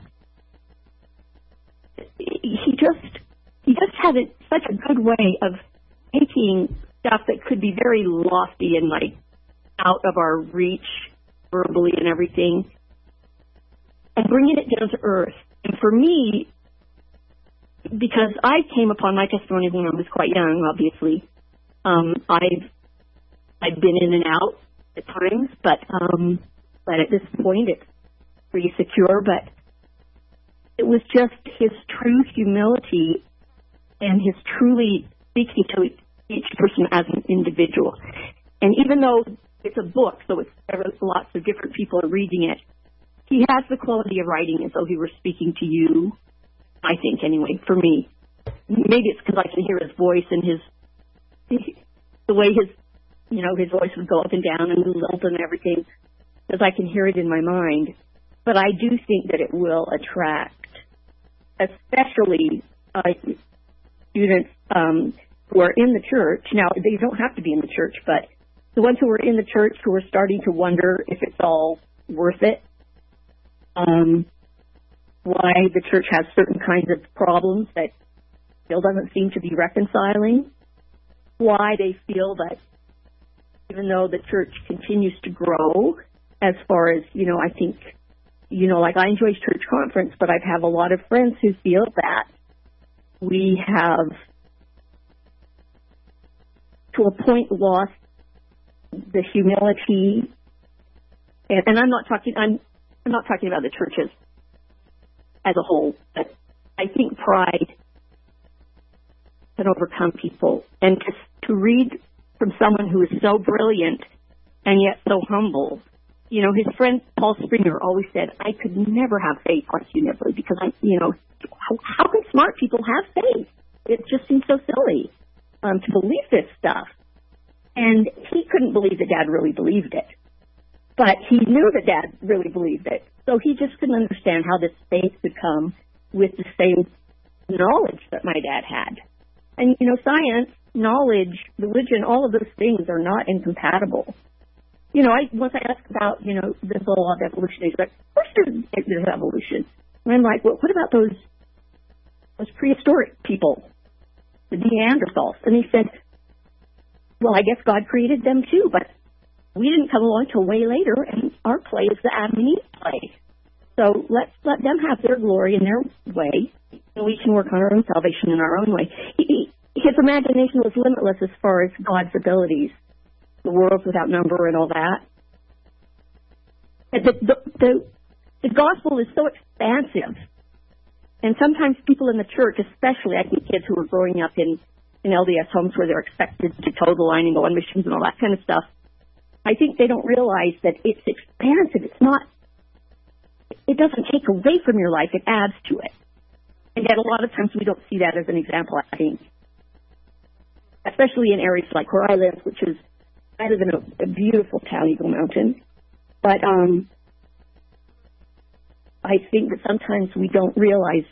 he just he just had a, such a good way of taking stuff that could be very lofty and like out of our reach verbally and everything and bringing it down to earth. And for me, because I came upon my testimony when I was quite young, obviously, um, I've I've been in and out at times, but um, but at this point it's pretty secure. But it was just his true humility and his truly speaking to each person as an individual. And even though it's a book, so it's lots of different people are reading it, he has the quality of writing as though he were speaking to you, I think, anyway, for me. Maybe it's because I can hear his voice and his, the way his, you know, his voice would go up and down and lilt and everything, because I can hear it in my mind. But I do think that it will attract, especially uh, students um, who are in the church. Now, they don't have to be in the church, but the ones who are in the church who are starting to wonder if it's all worth it, um, why the church has certain kinds of problems that still doesn't seem to be reconciling, why they feel that even though the church continues to grow, as far as, you know, I think, you know, like I enjoy church conference, but I have a lot of friends who feel that we have, to a point, lost the humility, and, and I'm not talking, I'm, I'm not talking about the churches as a whole, but I think pride can overcome people. And to, to read from someone who is so brilliant and yet so humble. You know, his friend Paul Springer always said, I could never have faith like you, Nibley, because, I, you know, how, how can smart people have faith? It just seems so silly um, to believe this stuff. And he couldn't believe that Dad really believed it. But he knew that Dad really believed it. So he just couldn't understand how this faith could come with the same knowledge that my dad had. And, you know, science, knowledge, religion, all of those things are not incompatible. You know, I once I asked about, you know, the law of evolution, he's like, of course there's, there's evolution. And I'm like, well, what about those those prehistoric people, the Neanderthals? And he said, well, I guess God created them too, but we didn't come along till way later, and our play is the Adam and Eve play. So let's let them have their glory in their way, and we can work on our own salvation in our own way. He, his imagination was limitless as far as God's abilities, the worlds without number and all that. The, the, the, the gospel is so expansive, and sometimes people in the church, especially I think kids who are growing up in, in L D S homes where they're expected to toe the line and go on missions and all that kind of stuff, I think they don't realize that it's expansive. It's not, it doesn't take away from your life. It adds to it. And yet a lot of times we don't see that as an example, I think. Especially in areas like where I live, which is, I live in a, a beautiful town, Eagle Mountain. But um, I think that sometimes we don't realize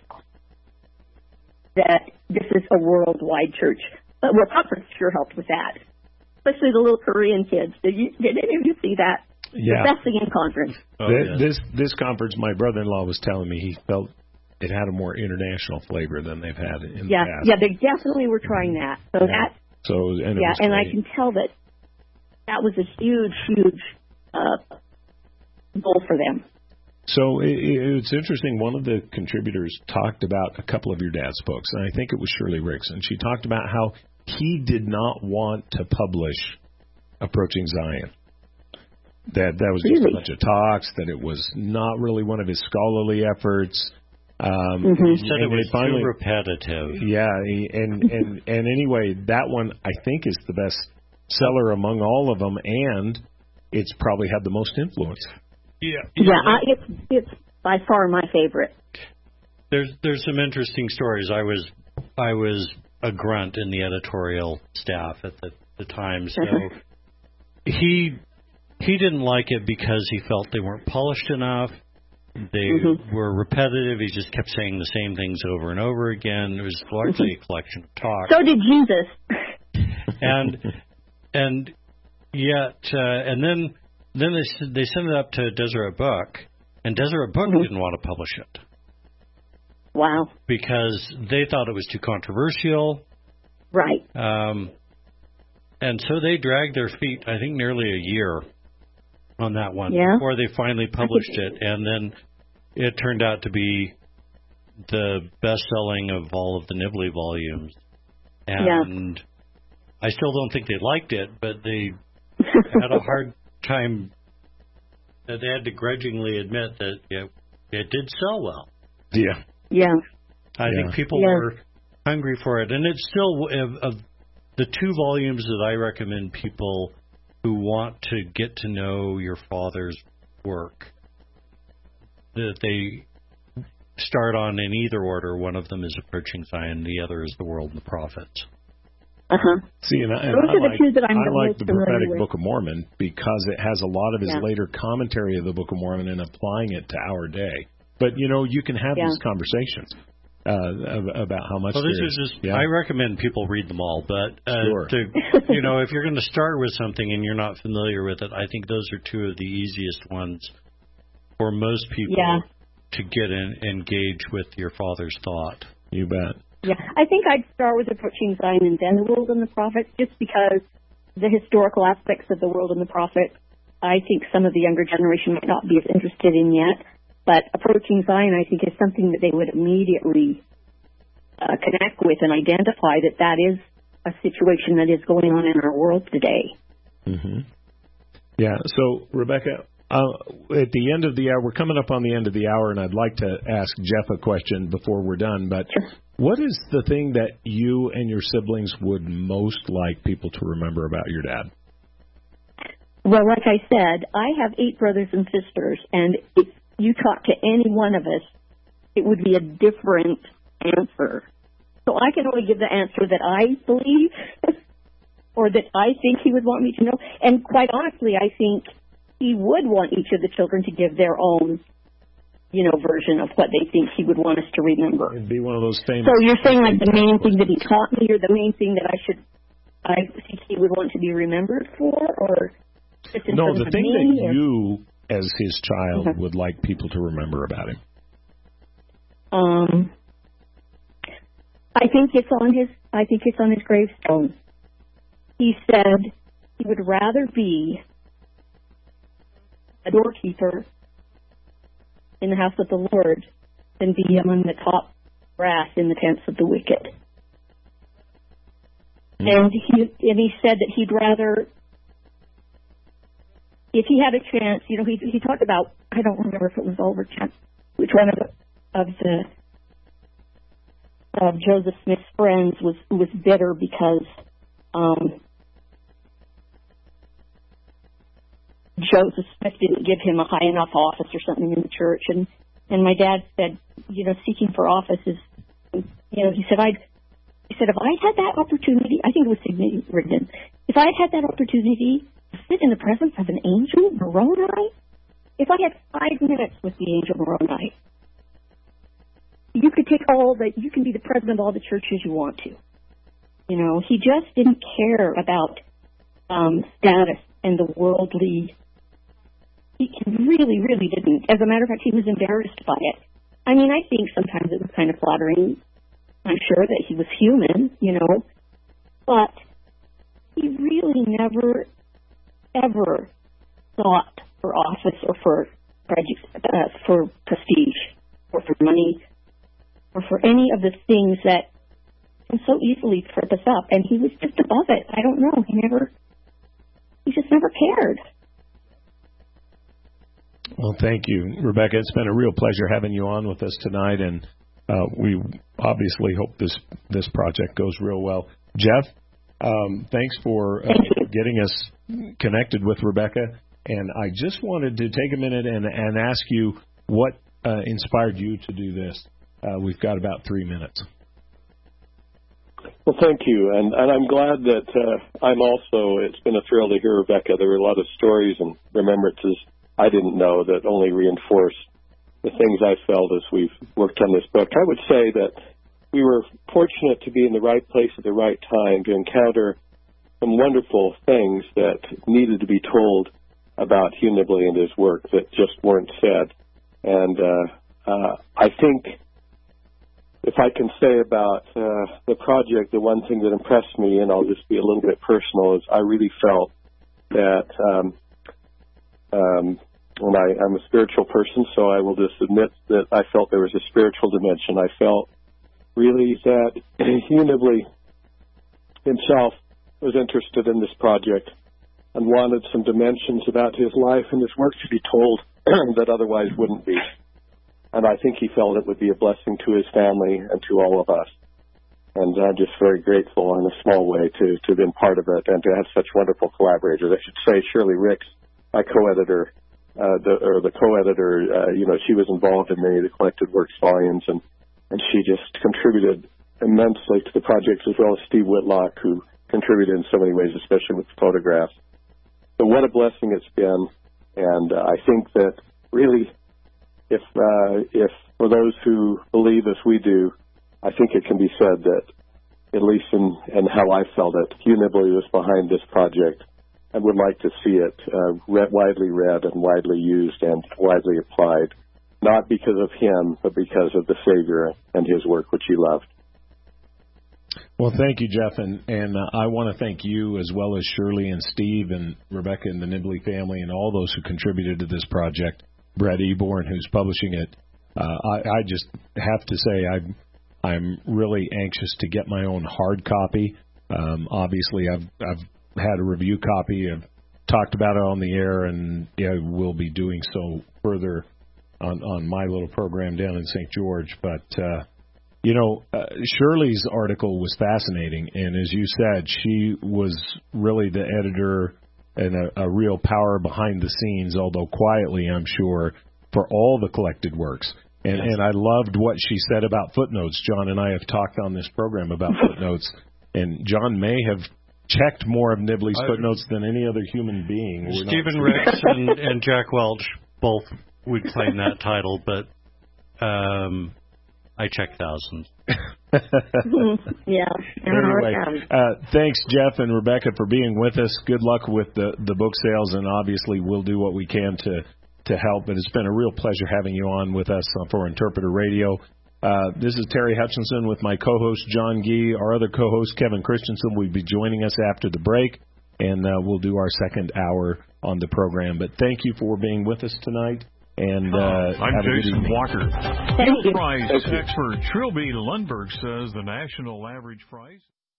that this is a worldwide church. But well, conference sure helped with that, especially the little Korean kids. Did you? Did any of you see that? Yeah. The best thing in conference. Oh, this, yes. this this conference, my brother-in-law was telling me he felt it had a more international flavor than they've had in yeah, the past. Yeah, they definitely were trying that. So yeah. that. So and it yeah, was and great. I can tell that that was a huge, huge uh, goal for them. So it, it's interesting. One of the contributors talked about a couple of your dad's books, and I think it was Shirley Ricks, and she talked about how he did not want to publish Approaching Zion. That that was just really? a bunch of talks. That it was not really one of his scholarly efforts. Um, mm-hmm. He said it was finally, too repetitive. Yeah, he, and and and anyway, that one I think is the best seller among all of them, and it's probably had the most influence. Yeah, yeah, I, it's it's by far my favorite. There's there's some interesting stories. I was I was a grunt in the editorial staff at the, the time, so he he didn't like it because he felt they weren't polished enough. They mm-hmm. were repetitive. He just kept saying the same things over and over again. It was largely mm-hmm. a collection of talk. So did Jesus. and and yet uh, and then. Then they they sent it up to Deseret Book, and Deseret Book mm-hmm. didn't want to publish it. Wow. Because they thought it was too controversial. Right. Um, and so they dragged their feet, I think, nearly a year on that one yeah. before they finally published it. And then it turned out to be the best-selling of all of the Nibley volumes. And yeah. I still don't think they liked it, but they had a hard time that they had to grudgingly admit that it, it did sell well. Yeah. Yeah. I yeah. think people yeah. were hungry for it. And it's still, of, of the two volumes that I recommend people who want to get to know your father's work, that they start on in either order. One of them is Approaching Zion, the other is The World and the Prophets. Uh-huh. See, and I, and Those I are the like, two that I'm I the like most the Prophetic with. Book of Mormon because it has a lot of his yeah. later commentary of the Book of Mormon and applying it to our day. But, you know, you can have yeah. these conversations uh, about how much well, this is just, yeah. I recommend people read them all. But, uh, sure. to, you know, if you're going to start with something and you're not familiar with it, I think those are two of the easiest ones for most people yeah. to get in, engage with your father's thought. You bet. Yeah, I think I'd start with Approaching Zion and then The World and the Prophet, just because the historical aspects of The World and the Prophet, I think some of the younger generation might not be as interested in yet. But Approaching Zion, I think, is something that they would immediately uh, connect with and identify that that is a situation that is going on in our world today. Mm-hmm. Yeah, so, Rebecca, uh, at the end of the hour, we're coming up on the end of the hour, and I'd like to ask Jeff a question before we're done, but sure. What is the thing that you and your siblings would most like people to remember about your dad? Well, like I said, I have eight brothers and sisters, and if you talk to any one of us, it would be a different answer. So I can only give the answer that I believe or that I think he would want me to know. And quite honestly, I think he would want each of the children to give their own, you know, version of what they think he would want us to remember. It'd be one of those famous. So you're saying like the main thing that he taught me, or the main thing that I should, I think he would want to be remembered for, or just in no, terms the of thing me, that or? you, as his child, Mm-hmm. would like people to remember about him. Um, I think it's on his. I think it's on his gravestone. He said he would rather be a doorkeeper in the house of the Lord than be among the top brass in the tents of the wicked. Mm-hmm. And he and he said that he'd rather, if he had a chance, you know, he he talked about, I don't remember if it was Oliver Chance, which one of the, of the of Joseph Smith's friends was was bitter because um, Joseph Smith didn't give him a high enough office or something in the church, and and my dad said, you know, seeking for office is, you know, he said I'd he said if I had that opportunity, I think it was Sidney Rigdon, if I had had that opportunity to sit in the presence of an angel, Moroni, if I had five minutes with the angel Moroni, you could take all the, you can be the president of all the churches you want to. You know, he just didn't care about um, status and the worldly. He really, really didn't. As a matter of fact, he was embarrassed by it. I mean, I think sometimes it was kind of flattering. I'm sure that he was human, you know, but he really never, ever sought for office or for uh, for prestige or for money or for any of the things that can so easily trip us up. And he was just above it. I don't know. He never, he just never cared. Well, thank you, Rebecca. It's been a real pleasure having you on with us tonight, and uh, we obviously hope this this project goes real well. Jeff, um, thanks for uh, getting us connected with Rebecca, and I just wanted to take a minute and, and ask you what uh, inspired you to do this. Uh, we've got about three minutes. Well, thank you, and, and I'm glad that uh, I'm also, it's been a thrill to hear Rebecca. There were a lot of stories and remembrances I didn't know that only reinforced the things I felt as we've worked on this book. I would say that we were fortunate to be in the right place at the right time to encounter some wonderful things that needed to be told about Hugh Nibley and his work that just weren't said. And uh, uh, I think if I can say about uh, the project, the one thing that impressed me, and I'll just be a little bit personal, is I really felt that um, um, and I, I'm a spiritual person, so I will just admit that I felt there was a spiritual dimension. I felt really that Hugh Nibley himself was interested in this project and wanted some dimensions about his life and his work to be told that otherwise wouldn't be. And I think he felt it would be a blessing to his family and to all of us. And I'm just very grateful in a small way to, to have been part of it and to have such wonderful collaborators. I should say Shirley Ricks, my co-editor, Uh, the, or the co-editor, uh, you know, she was involved in many of the collected works volumes, and, and she just contributed immensely to the project, as well as Steve Whitlock, who contributed in so many ways, especially with the photographs. So what a blessing it's been, and uh, I think that really, if uh, if for those who believe as we do, I think it can be said that, at least in, in how I felt it, Hugh Nibley was behind this project. I would like to see it uh, read, widely read and widely used and widely applied, not because of him, but because of the Savior and his work, which he loved. Well, thank you, Jeff, and, and uh, I want to thank you as well as Shirley and Steve and Rebecca and the Nibley family and all those who contributed to this project. Brett Eborn, who's publishing it. Uh, I, I just have to say I'm, I'm really anxious to get my own hard copy. Um, obviously, I've, I've had a review copy. I've talked about it on the air, and yeah, we'll be doing so further on, on my little program down in Saint George. But, uh, you know, uh, Shirley's article was fascinating, and as you said, she was really the editor and a, a real power behind the scenes, although quietly, I'm sure, for all the collected works. And, yes. and I loved what she said about footnotes. John and I have talked on this program about footnotes, and John may have checked more of Nibley's uh, footnotes than any other human being. We're Stephen Ricks and, and Jack Welch both would claim that title, but um, I check thousands. yeah. Anyway, uh, thanks, Jeff and Rebecca, for being with us. Good luck with the, the book sales, and obviously we'll do what we can to, to help. But it's been a real pleasure having you on with us for Interpreter Radio. Uh, this is Terry Hutchinson with my co-host, John Gee. Our other co-host, Kevin Christensen, will be joining us after the break, and uh, we'll do our second hour on the program. But thank you for being with us tonight. And uh, I'm Jason Walker. Thank you. Price expert Trilby Lundberg says the national average price.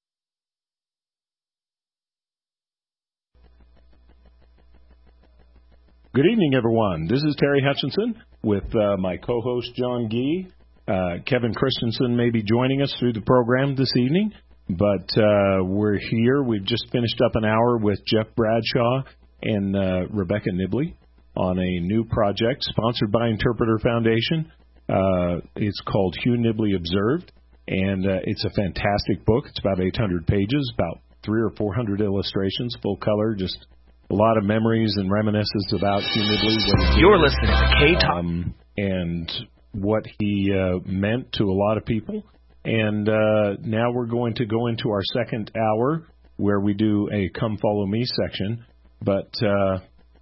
Good evening, everyone. This is Terry Hutchinson with uh, my co-host, John Gee. Uh, Kevin Christensen may be joining us through the program this evening, but uh, we're here. We've just finished up an hour with Jeff Bradshaw and uh, Rebecca Nibley on a new project sponsored by Interpreter Foundation. Uh, it's called Hugh Nibley Observed, and uh, it's a fantastic book. It's about eight hundred pages, about three or four hundred illustrations, full color, just a lot of memories and reminiscences about Hugh Nibley. You're listening to K-Talk. Um, and what he uh, meant to a lot of people. And uh, now we're going to go into our second hour where we do a Come Follow Me section. But, uh,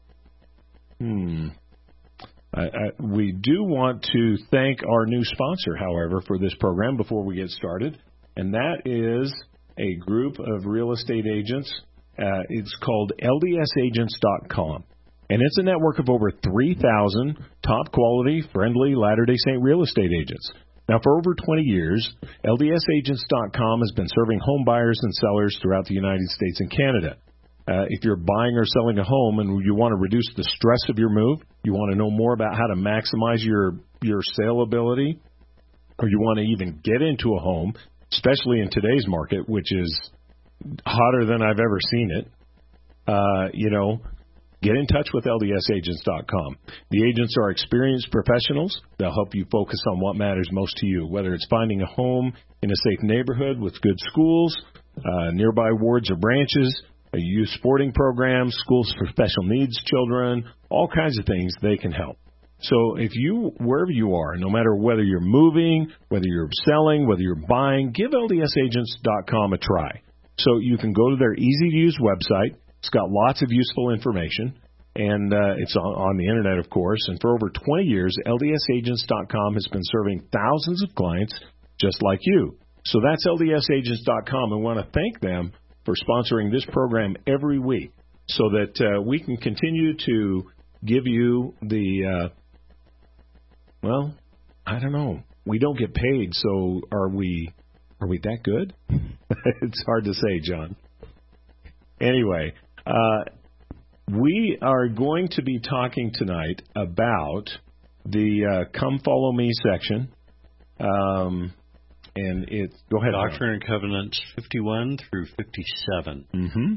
hmm, I, I, we do want to thank our new sponsor, however, for this program before we get started. And that is a group of real estate agents. Uh, it's called L D S agents dot com. And it's a network of over three thousand top-quality, friendly Latter-day Saint real estate agents. Now, for over twenty years, L D S agents dot com has been serving home buyers and sellers throughout the United States and Canada. Uh, if you're buying or selling a home and you want to reduce the stress of your move, you want to know more about how to maximize your, your sale ability, or you want to even get into a home, especially in today's market, which is hotter than I've ever seen it, uh, you know, get in touch with L D S agents dot com. The agents are experienced professionals. They'll help you focus on what matters most to you, whether it's finding a home in a safe neighborhood with good schools, uh, nearby wards or branches, a youth sporting programs, schools for special needs children, all kinds of things, they can help. So if you, wherever you are, no matter whether you're moving, whether you're selling, whether you're buying, give L D S agents dot com a try. So you can go to their easy-to-use website. It's got lots of useful information, and uh, it's on, on the Internet, of course. And for over twenty years, L D S agents dot com has been serving thousands of clients just like you. So that's L D S agents dot com. I want to thank them for sponsoring this program every week so that uh, we can continue to give you the, uh, well, I don't know. We don't get paid, so are we, are we that good? It's hard to say, John. Anyway, uh, we are going to be talking tonight about the uh, Come Follow Me section. Um, and it's, go ahead. Doctrine and Covenants fifty-one through fifty-seven. Mm-hmm.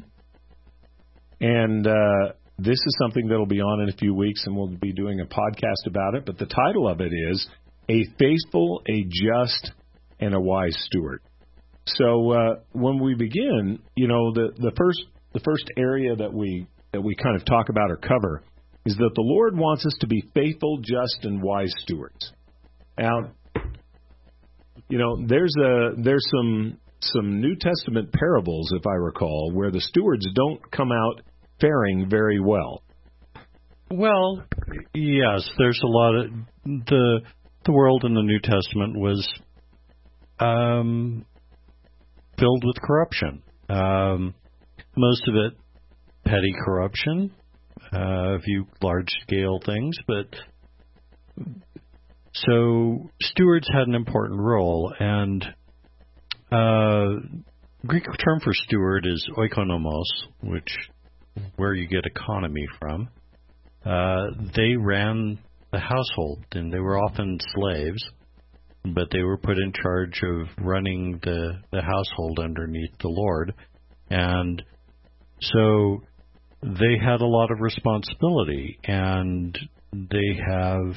And uh, this is something that will be on in a few weeks, and we'll be doing a podcast about it. But the title of it is A Faithful, a Just, and a Wise Steward. So uh, when we begin, you know, the, the first the first area that we that we kind of talk about or cover is that the Lord wants us to be faithful, just, and wise stewards. Now, you know, there's a there's some some New Testament parables, if I recall, where the stewards don't come out faring very well. Well, yes, there's a lot of the the world in the New Testament was um. filled with corruption. Um, most of it petty corruption, uh, a few large-scale things, but so stewards had an important role, and uh, Greek term for steward is oikonomos, which where you get economy from. Uh, they ran the household, and they were often slaves, but they were put in charge of running the, the household underneath the Lord. And so they had a lot of responsibility, and they have,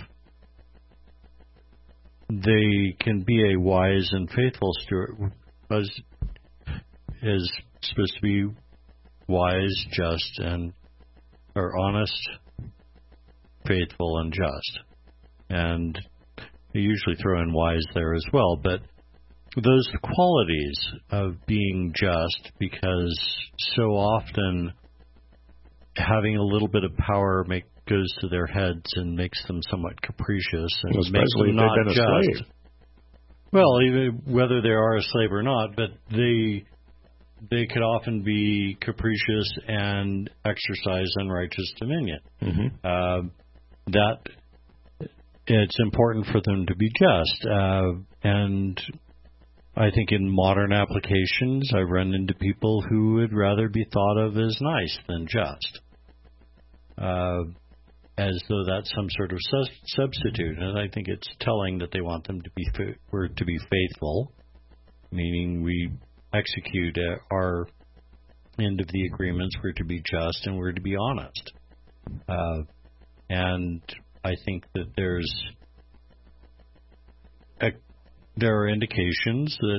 they can be a wise and faithful steward, as is supposed to be wise, just, and, or honest, faithful, and just. And you usually throw in wise there as well, but those qualities of being just, because so often having a little bit of power make, goes to their heads and makes them somewhat capricious and well, makes them not been a just. slave. Well, even whether they are a slave or not, but they they could often be capricious and exercise unrighteous dominion. Mm-hmm. Uh, that. It's important for them to be just. Uh, and I think in modern applications, I run into people who would rather be thought of as nice than just, uh, as though that's some sort of su- substitute. And I think it's telling that they want them to be fa- we're to be faithful, meaning we execute our end of the agreements. We're to be just and we're to be honest. Uh, and I think that there's a, there are indications that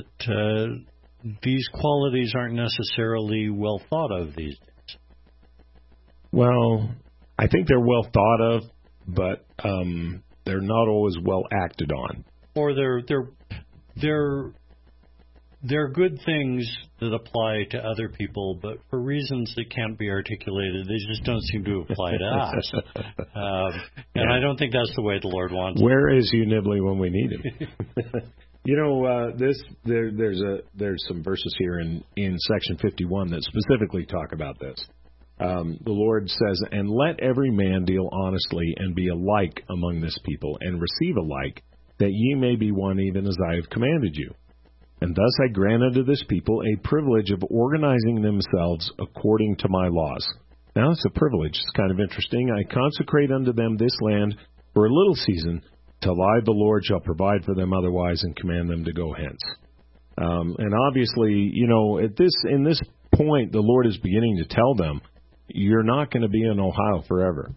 uh, these qualities aren't necessarily well thought of these days. Well, I think they're well thought of, but um, they're not always well acted on. Or they're they're they're they're good things that apply to other people, but for reasons that can't be articulated, they just don't seem to apply to us. um, and I don't think that's the way the Lord wants. Where is Hugh Nibley when we need him? You know, uh, this there, there's a there's some verses here in, in section fifty-one that specifically talk about this. Um, the Lord says, "And let every man deal honestly, and be alike among this people, and receive alike, that ye may be one, even as I have commanded you. And thus I grant unto this people a privilege of organizing themselves according to my laws." Now it's a privilege. It's kind of interesting. "I consecrate unto them this land for a little season, till I, the Lord, shall provide for them otherwise, and command them to go hence." Um, and obviously, you know, at this in this point, the Lord is beginning to tell them, you're not going to be in Ohio forever.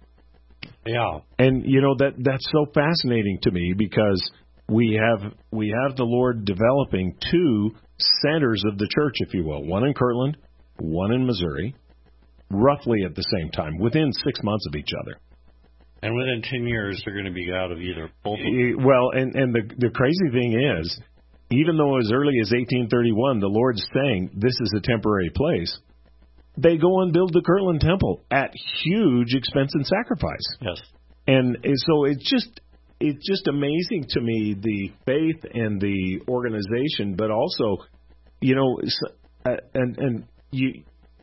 Yeah. And, you know, that that's so fascinating to me, because we have we have the Lord developing two centers of the church, if you will, one in Kirtland, one in Missouri, roughly at the same time, within six months of each other. And within ten years, they're going to be out of either. Both of them. Well, and, and the, the crazy thing is, even though as early as eighteen thirty-one, the Lord's saying this is a temporary place, they go and build the Kirtland Temple at huge expense and sacrifice. Yes. And so it's just it's just amazing to me, the faith and the organization, but also, you know, and and you,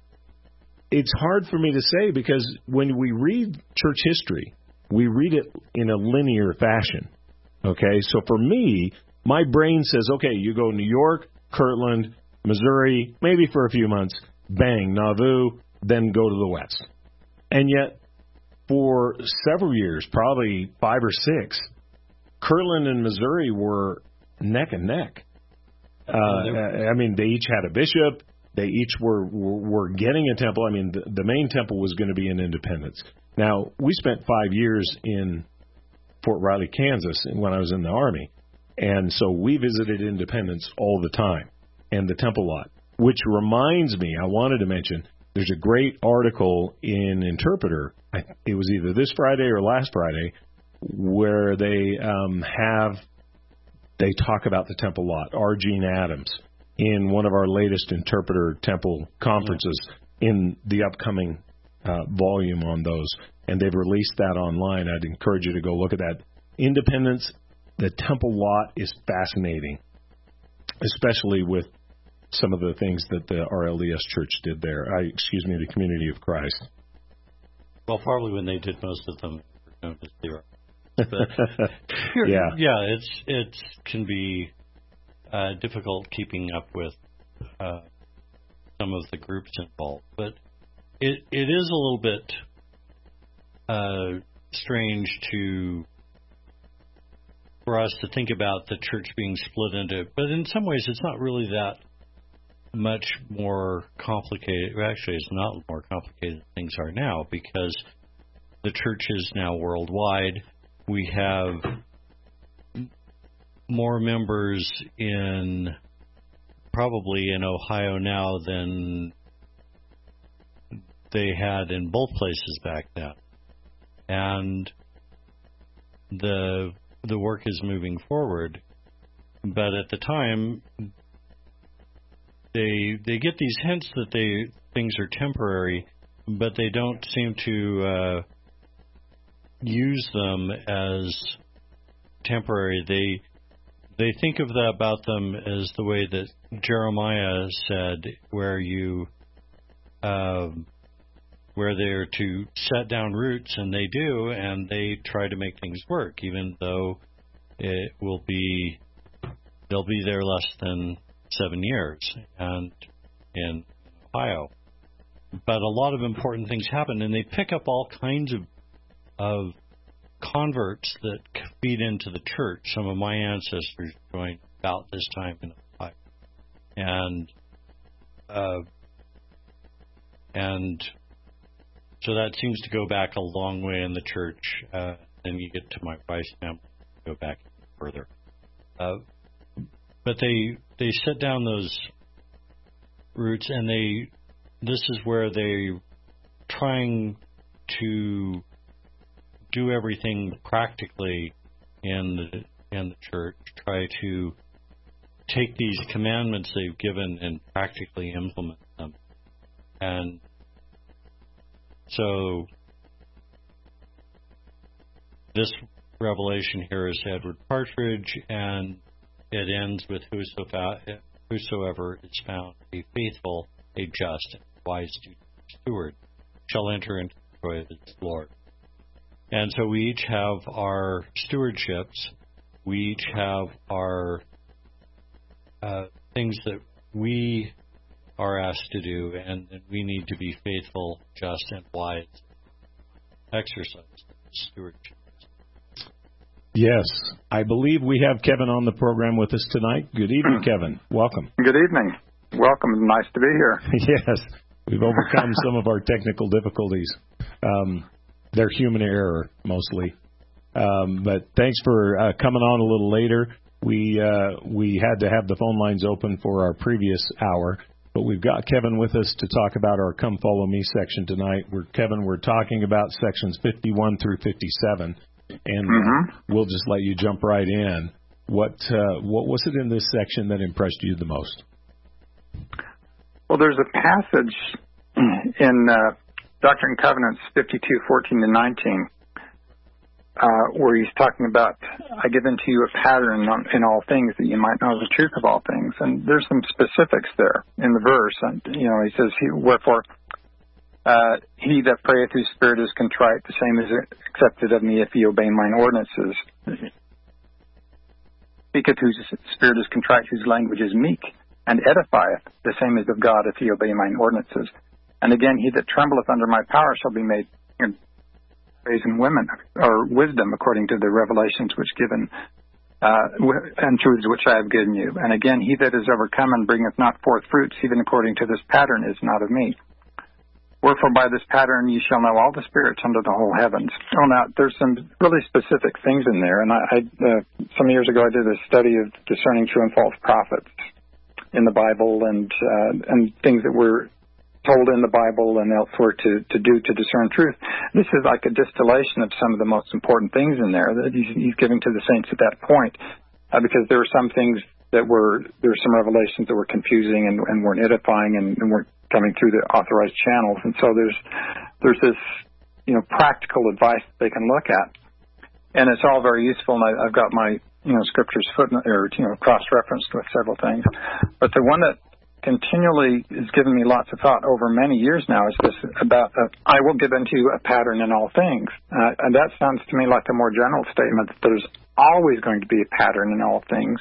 it's hard for me to say, because when we read church history, we read it in a linear fashion. Okay, so for me, my brain says, okay, you go New York, Kirtland, Missouri, maybe for a few months, bang, Nauvoo, then go to the west. And yet, for several years, probably five or six, Kirtland and Missouri were neck and neck. Uh, I mean, they each had a bishop. They each were were getting a temple. I mean, the, the main temple was going to be in Independence. Now, we spent five years in Fort Riley, Kansas, when I was in the Army. And so we visited Independence all the time, and the temple lot. Which reminds me, I wanted to mention, there's a great article in Interpreter, it was either this Friday or last Friday, where they um, have, they talk about the temple lot, R. Gene Adams, in one of our latest Interpreter Temple conferences, yeah. in the upcoming uh, volume on those. And they've released that online. I'd encourage you to go look at that. Independence, the temple lot is fascinating, especially with some of the things that the R L D S Church did there. I, excuse me, the Community of Christ. Well, probably when they did most of them, known as zero. But yeah, yeah, it's it can be uh, difficult keeping up with uh, some of the groups involved, but it it is a little bit uh, strange to for us to think about the church being split into. But in some ways, it's not really that much more complicated. Actually, it's not more complicated than things are now, because the church is now worldwide. We have more members in probably in Ohio now than they had in both places back then, and the the work is moving forward. But at the time, They they get these hints that they things are temporary, but they don't seem to uh, use them as temporary. They they think of that about them as the way that Jeremiah said, where you um, where they're to set down roots, and they do, and they try to make things work, even though it will be they'll be there less than seven years and in Ohio. But a lot of important things happen, and they pick up all kinds of of converts that feed into the church. Some of my ancestors joined about this time in Ohio, and uh, and so that seems to go back a long way in the church. Uh, then you get to my wife's family, go back further. Uh, but they they set down those roots, and they this is where they trying to do everything practically in the, in the church, try to take these commandments they've given and practically implement them. And so this revelation here is Edward Partridge, and it ends with whosoever is found a faithful, a just, and wise steward shall enter into the joy of his Lord. And so we each have our stewardships. We each have our uh, things that we are asked to do, and, and we need to be faithful, just, and wise. Exercise stewardship. Yes. I believe we have Kevin on the program with us tonight. Good evening, Kevin. Welcome. Good evening. Welcome. Nice to be here. Yes. We've overcome some of our technical difficulties. Um, they're human error, mostly. Um, but thanks for uh, coming on a little later. We uh, we had to have the phone lines open for our previous hour, but we've got Kevin with us to talk about our Come Follow Me section tonight. We're, Kevin, we're talking about sections fifty-one through fifty-seven. And mm-hmm. we'll just let you jump right in. What uh, what was it in this section that impressed you the most? Well, there's a passage in uh, Doctrine and Covenants fifty-two, fourteen to nineteen, uh, where he's talking about, I give unto you a pattern on, in all things that you might know the truth of all things. And there's some specifics there in the verse. And, you know, he says, wherefore, Uh, he that prayeth whose spirit is contrite, the same is accepted of me if he obey mine ordinances. Speaketh whose spirit is contrite, whose language is meek, and edifieth, the same is of God if he obey mine ordinances. And again, he that trembleth under my power shall be made praise in women, or wisdom, according to the revelations which given, uh, and truths which I have given you. And again, he that is overcome and bringeth not forth fruits, even according to this pattern, is not of me. Wherefore by this pattern ye shall know all the spirits under the whole heavens. Oh, now, there's some really specific things in there. And I, I uh, some years ago I did a study of discerning true and false prophets in the Bible, and uh, and things that were told in the Bible and elsewhere to, to do to discern truth. This is like a distillation of some of the most important things in there that he's, he's giving to the saints at that point, uh, because there were some things that were, there were some revelations that were confusing and, and weren't edifying and, and weren't coming through the authorized channels. And so there's there's this, you know, practical advice that they can look at. And it's all very useful, and I, I've got my, you know, scriptures footnote, or, you know, cross-referenced with several things. But the one that continually has given me lots of thought over many years now is this about, uh, I will give unto you a pattern in all things. Uh, and that sounds to me like a more general statement that there's always going to be a pattern in all things,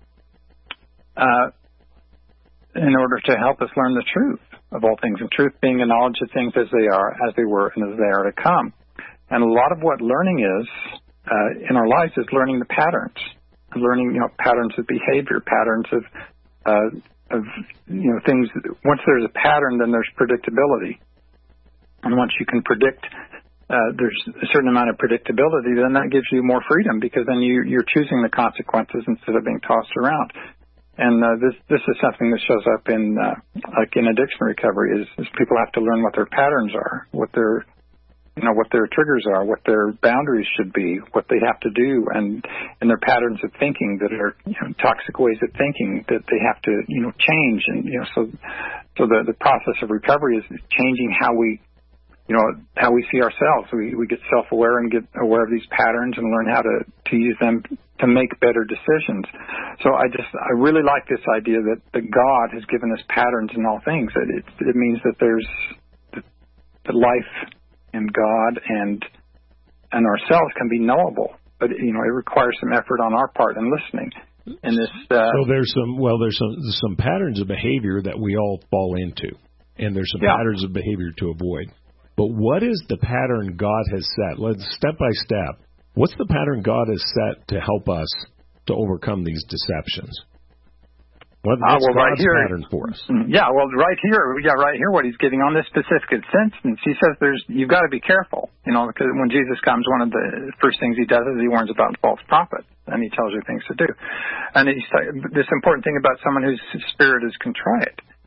uh, in order to help us learn the truth of all things, and truth being a knowledge of things as they are, as they were, and as they are to come. And a lot of what learning is uh, in our lives is learning the patterns, learning, you know, patterns of behavior, patterns of, uh, of you know, things. Once there's a pattern, then there's predictability. And once you can predict, uh, there's a certain amount of predictability, then that gives you more freedom, because then you, you're choosing the consequences instead of being tossed around. And uh, this this is something that shows up in uh, like in addiction recovery is, is people have to learn what their patterns are, what their you know what their triggers are, what their boundaries should be, what they have to do, and and their patterns of thinking that are, you know, toxic ways of thinking that they have to, you know, change. And you know so so the the process of recovery is changing how we you know how we see ourselves. We we get self-aware and get aware of these patterns and learn how to to use them to make better decisions. So I just, I really like this idea that, that God has given us patterns in all things. It, it, it means that there's the, the life in God and and ourselves can be knowable, but you know it requires some effort on our part in listening. And this, uh, so there's some, well, there's some some patterns of behavior that we all fall into, and there's some yeah. patterns of behavior to avoid. But what is the pattern God has set? Let's step by step. What's the pattern God has set to help us to overcome these deceptions? What, what's uh, well, God's right here, pattern for us? Yeah, well, right here, yeah, right here, what he's giving on this specific instance, he says there's you've got to be careful, you know, because when Jesus comes, one of the first things he does is he warns about false prophets, and he tells you things to do. And he's this important thing about someone whose spirit is contrite.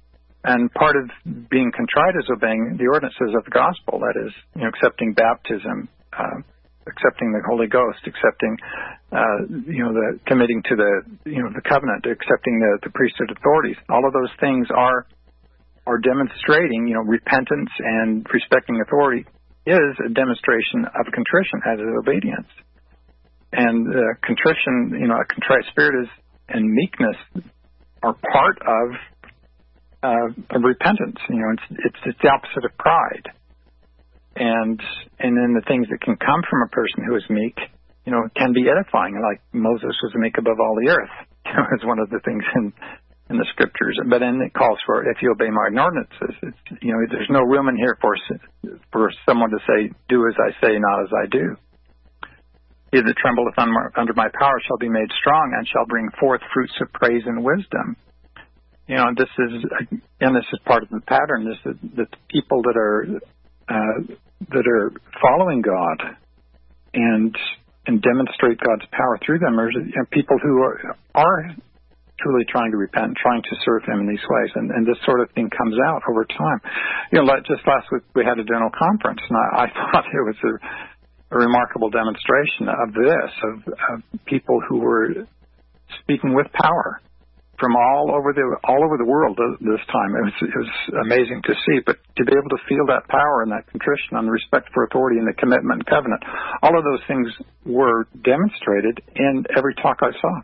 And part of being contrite is obeying the ordinances of the gospel. That is, you know, accepting baptism, uh, accepting the Holy Ghost, accepting, uh, you know, the committing to the, you know, the covenant, accepting the, the priesthood authorities. All of those things are are demonstrating, you know, repentance and respecting authority is a demonstration of contrition as is obedience. And uh, contrition, you know, a contrite spirit is and meekness are part of uh, of repentance. You know, it's, it's it's the opposite of pride. And and then the things that can come from a person who is meek, you know, can be edifying. Like Moses was meek above all the earth. You know, is one of the things in in the scriptures. But then it calls for, if you obey my ordinances, it's, you know, there's no room in here for for someone to say, do as I say, not as I do. He that trembleth under my power shall be made strong and shall bring forth fruits of praise and wisdom. You know, this is, and this is part of the pattern, is that the people that are uh, that are following God and and demonstrate God's power through them are, you know, people who are, are truly trying to repent, trying to serve Him in these ways, and, and this sort of thing comes out over time. You know, like just last week we had a general conference, and I, I thought it was a, a remarkable demonstration of this, of, of people who were speaking with power from all over the all over the world this time. It was, it was amazing to see, but to be able to feel that power and that contrition and the respect for authority and the commitment and covenant, all of those things were demonstrated in every talk I saw.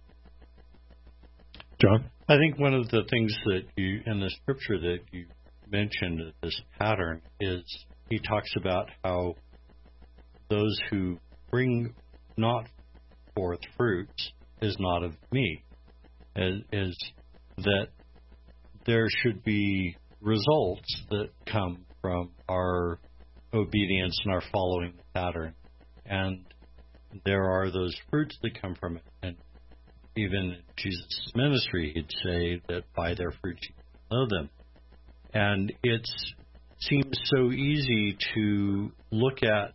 John? I think one of the things that you, in the scripture that you mentioned, this pattern, is he talks about how those who bring not forth fruits is not of me. Is, is that there should be results that come from our obedience and our following the pattern. And there are those fruits that come from it. And even in Jesus' ministry, he'd say that by their fruits you know them. And it seems so easy to look at,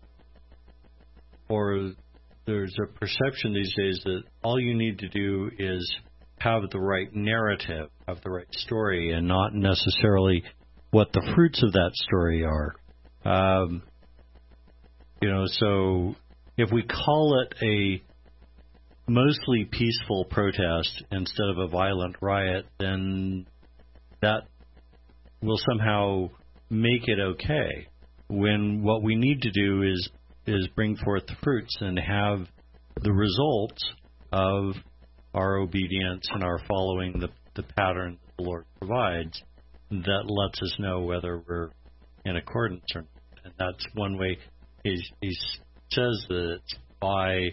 or there's a perception these days that all you need to do is have the right narrative, have the right story, and not necessarily what the fruits of that story are. Um, you know, so if we call it a mostly peaceful protest instead of a violent riot, then that will somehow make it okay. When what we need to do is is bring forth the fruits and have the results of our obedience and our following the, the pattern that the Lord provides that lets us know whether we're in accordance or not. And that's one way he, he says that it's by,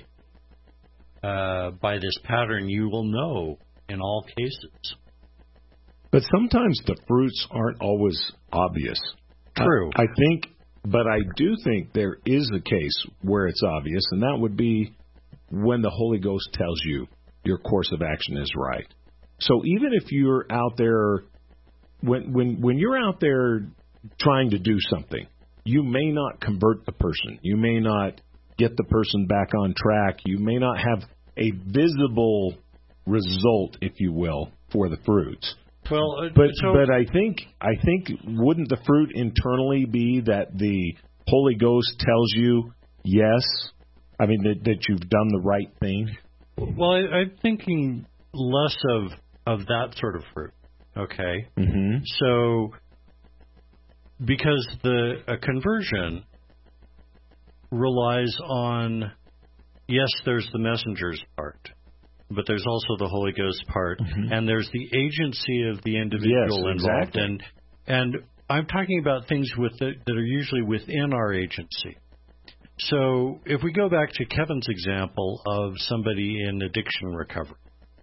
uh, by this pattern you will know in all cases. But sometimes the fruits aren't always obvious. True. I, I think, but I do think there is a case where it's obvious, and that would be when the Holy Ghost tells you your course of action is right. So even if you're out there, when when when you're out there trying to do something, you may not convert the person. You may not get the person back on track. You may not have a visible result, if you will, for the fruits. Well, uh, but so, but I think I think wouldn't the fruit internally be that the Holy Ghost tells you yes, I mean that, that you've done the right thing? Well, I, I'm thinking less of of that sort of fruit. Okay, mm-hmm. So because the a conversion relies on, yes, there's the messenger's part, but there's also the Holy Ghost part, mm-hmm. and there's the agency of the individual yes, involved. Exactly. And and I'm talking about things with the, that are usually within our agency. So if we go back to Kevin's example of somebody in addiction recovery,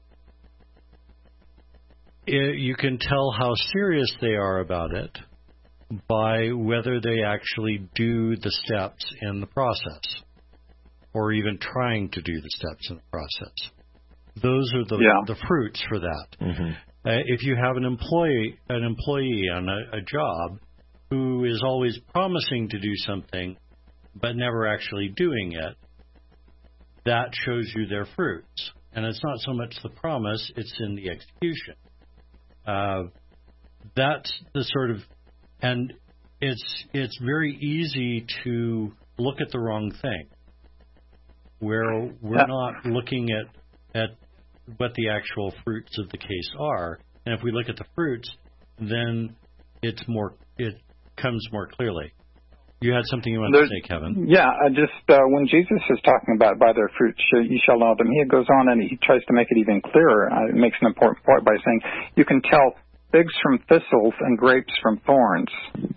it, you can tell how serious they are about it by whether they actually do the steps in the process, or even trying to do the steps in the process. Those are the yeah. the fruits for that. Mm-hmm. Uh, if you have an employee an employee on a, a job who is always promising to do something but never actually doing it, that shows you their fruits. And it's not so much the promise, it's in the execution. Uh, that's the sort of, and it's it's very easy to look at the wrong thing, where we're yeah. not looking at at what the actual fruits of the case are. And if we look at the fruits, then it's more it comes more clearly. You had something you wanted to say, Kevin? Yeah, I just uh, when Jesus is talking about by their fruits you shall know them, he goes on and he tries to make it even clearer. Uh, it makes an important point by saying you can tell figs from thistles and grapes from thorns.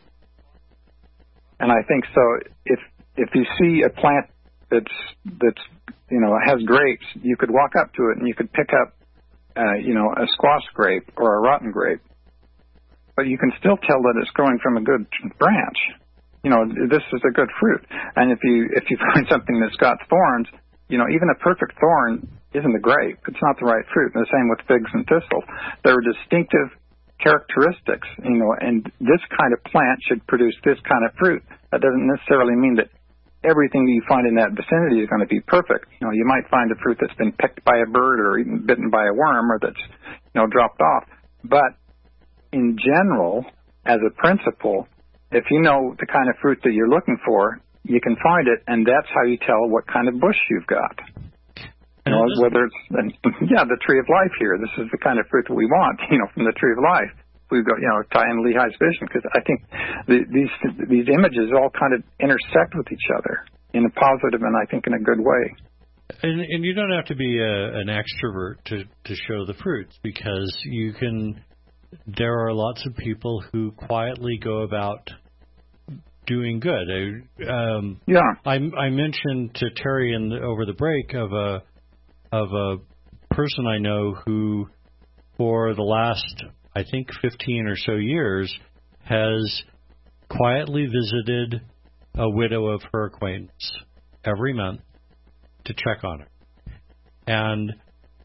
And I think so. If if you see a plant that's that's you know has grapes, you could walk up to it and you could pick up uh, you know a squash grape or a rotten grape, but you can still tell that it's growing from a good branch. You know, this is a good fruit. And if you if you find something that's got thorns, you know, even a perfect thorn isn't a grape. It's not the right fruit. And the same with figs and thistles. There are distinctive characteristics, you know, and this kind of plant should produce this kind of fruit. That doesn't necessarily mean that everything you find in that vicinity is going to be perfect. You know, you might find a fruit that's been picked by a bird or even bitten by a worm or that's, you know, dropped off. But in general, as a principle, if you know the kind of fruit that you're looking for, you can find it, and that's how you tell what kind of bush you've got. You know, whether it's, yeah, the tree of life here. This is the kind of fruit that we want, you know, from the tree of life. We go, you know, tie in Lehi's vision, because I think the, these these images all kind of intersect with each other in a positive and I think in a good way. And, and you don't have to be a, an extrovert to, to show the fruits, because you can. There are lots of people who quietly go about doing good. Um, yeah. I, I mentioned to Terry in the, over the break of a of a person I know who, for the last, I think, fifteen or so years, has quietly visited a widow of her acquaintance every month to check on her. And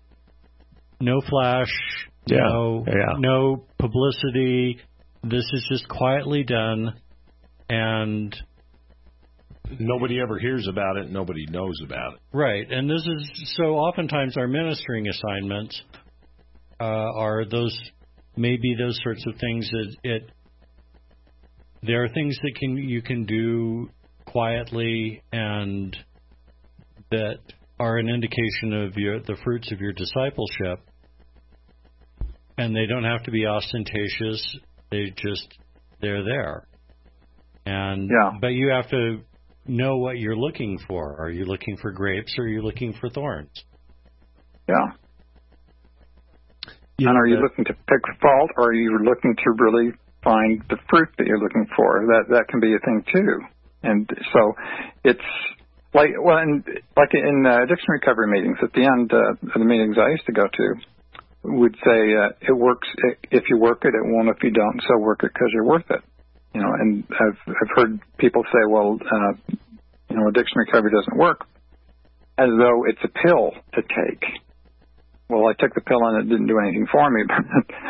no flash, yeah. no, yeah. no publicity. This is just quietly done. And nobody ever hears about it. Nobody knows about it. Right. And this is so oftentimes our ministering assignments uh, are those, maybe those sorts of things that it, there are things that can you can do quietly and that are an indication of your the fruits of your discipleship. And they don't have to be ostentatious. They just, they're there. And yeah. But you have to know what you're looking for. Are you looking for grapes or are you looking for thorns? Yeah. You and know, are you the, looking to pick fault, or are you looking to really find the fruit that you're looking for? That that can be a thing too. And so it's like, well, and like in uh, addiction recovery meetings, at the end uh, of the meetings I used to go to, we'd say uh, it works if you work it, it won't if you don't. So work it because you're worth it. You know, and I've I've heard people say, well, uh, you know, addiction recovery doesn't work, as though it's a pill to take. Well, I took the pill and it didn't do anything for me. But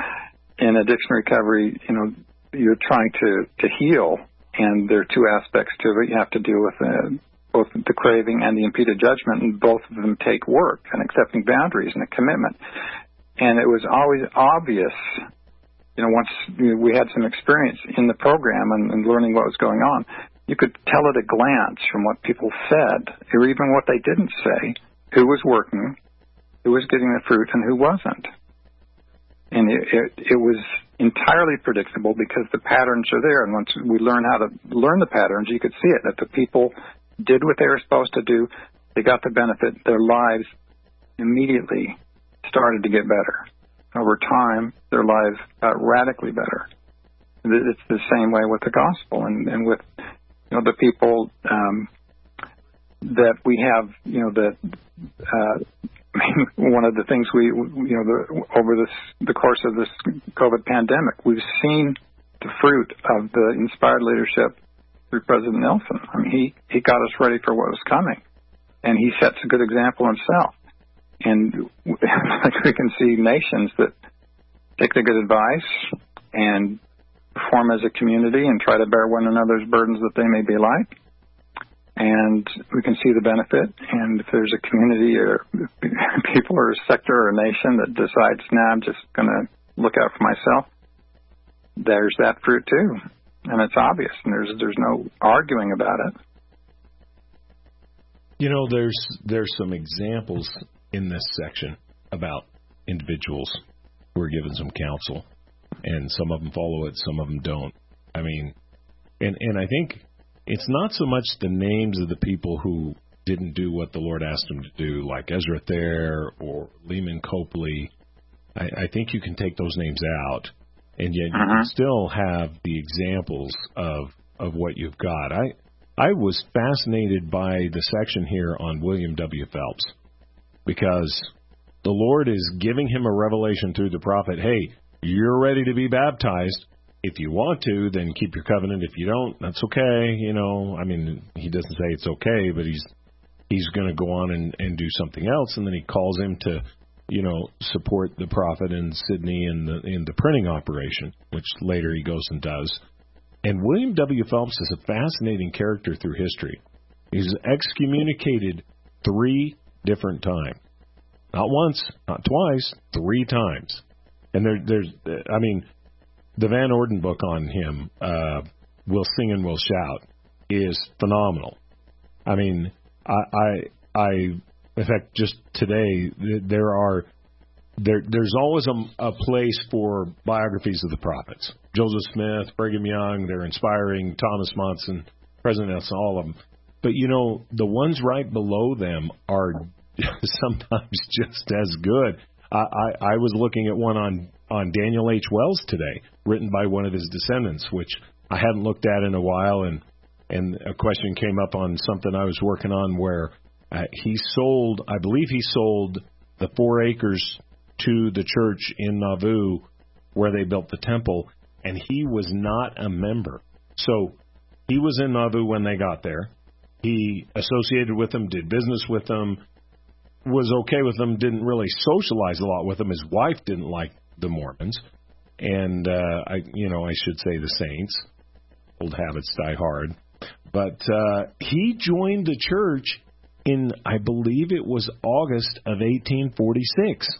in addiction recovery, you know, you're trying to, to heal, and there are two aspects to it. You have to deal with uh, both the craving and the impeded judgment, and both of them take work and accepting boundaries and a commitment. And it was always obvious. You know, once we had some experience in the program and, and learning what was going on, you could tell at a glance from what people said, or even what they didn't say, who was working, who was getting the fruit, and who wasn't. And it, it, it was entirely predictable because the patterns are there. And once we learn how to learn the patterns, you could see it, that the people did what they were supposed to do. They got the benefit. Their lives immediately started to get better. Over time, their lives got radically better. It's the same way with the gospel and, and with, you know, the people um, that we have, you know, that uh, one of the things we, you know, the, over this the course of this COVID pandemic, we've seen the fruit of the inspired leadership through President Nelson. I mean, he, he got us ready for what was coming, and he sets a good example himself. And like we can see nations that take the good advice and perform as a community and try to bear one another's burdens that they may be like. And we can see the benefit. And if there's a community or people or a sector or a nation that decides, nah, I'm just going to look out for myself, there's that fruit too, and it's obvious, and there's there's no arguing about it. You know, there's there's some examples in this section about individuals who are given some counsel, and some of them follow it, some of them don't. I mean, and and I think it's not so much the names of the people who didn't do what the Lord asked them to do, like Ezra Thayer or Lehman Copley. I, I think you can take those names out, and yet you can still have the examples of of what you've got. I I was fascinated by the section here on William W. Phelps, because the Lord is giving him a revelation through the prophet. Hey, you're ready to be baptized. If you want to, then keep your covenant. If you don't, that's okay. You know, I mean, he doesn't say it's okay, but he's he's going to go on and, and do something else. And then he calls him to, you know, support the prophet in Sydney in the in the printing operation, which later he goes and does. And William W. Phelps is a fascinating character through history. He's excommunicated three different times. Not once, not twice, three times. And there, there's, I mean, the Van Orden book on him, uh, We'll Sing and We'll Shout, is phenomenal. I mean, I, I, I in fact, just today, there are, there, there's always a, a place for biographies of the prophets. Joseph Smith, Brigham Young, they're inspiring, Thomas Monson, President Nelson, all of them. But, you know, the ones right below them are sometimes just as good. I, I, I was looking at one on, on Daniel H. Wells today, written by one of his descendants, which I hadn't looked at in a while, and, and a question came up on something I was working on where uh, he sold, I believe he sold the four acres to the church in Nauvoo where they built the temple, and he was not a member. So he was in Nauvoo when they got there. He associated with them, did business with them, was okay with them, didn't really socialize a lot with them. His wife didn't like the Mormons, and uh, I, you know, I should say the Saints. Old habits die hard. But uh, he joined the church in, I believe it was August of eighteen forty-six.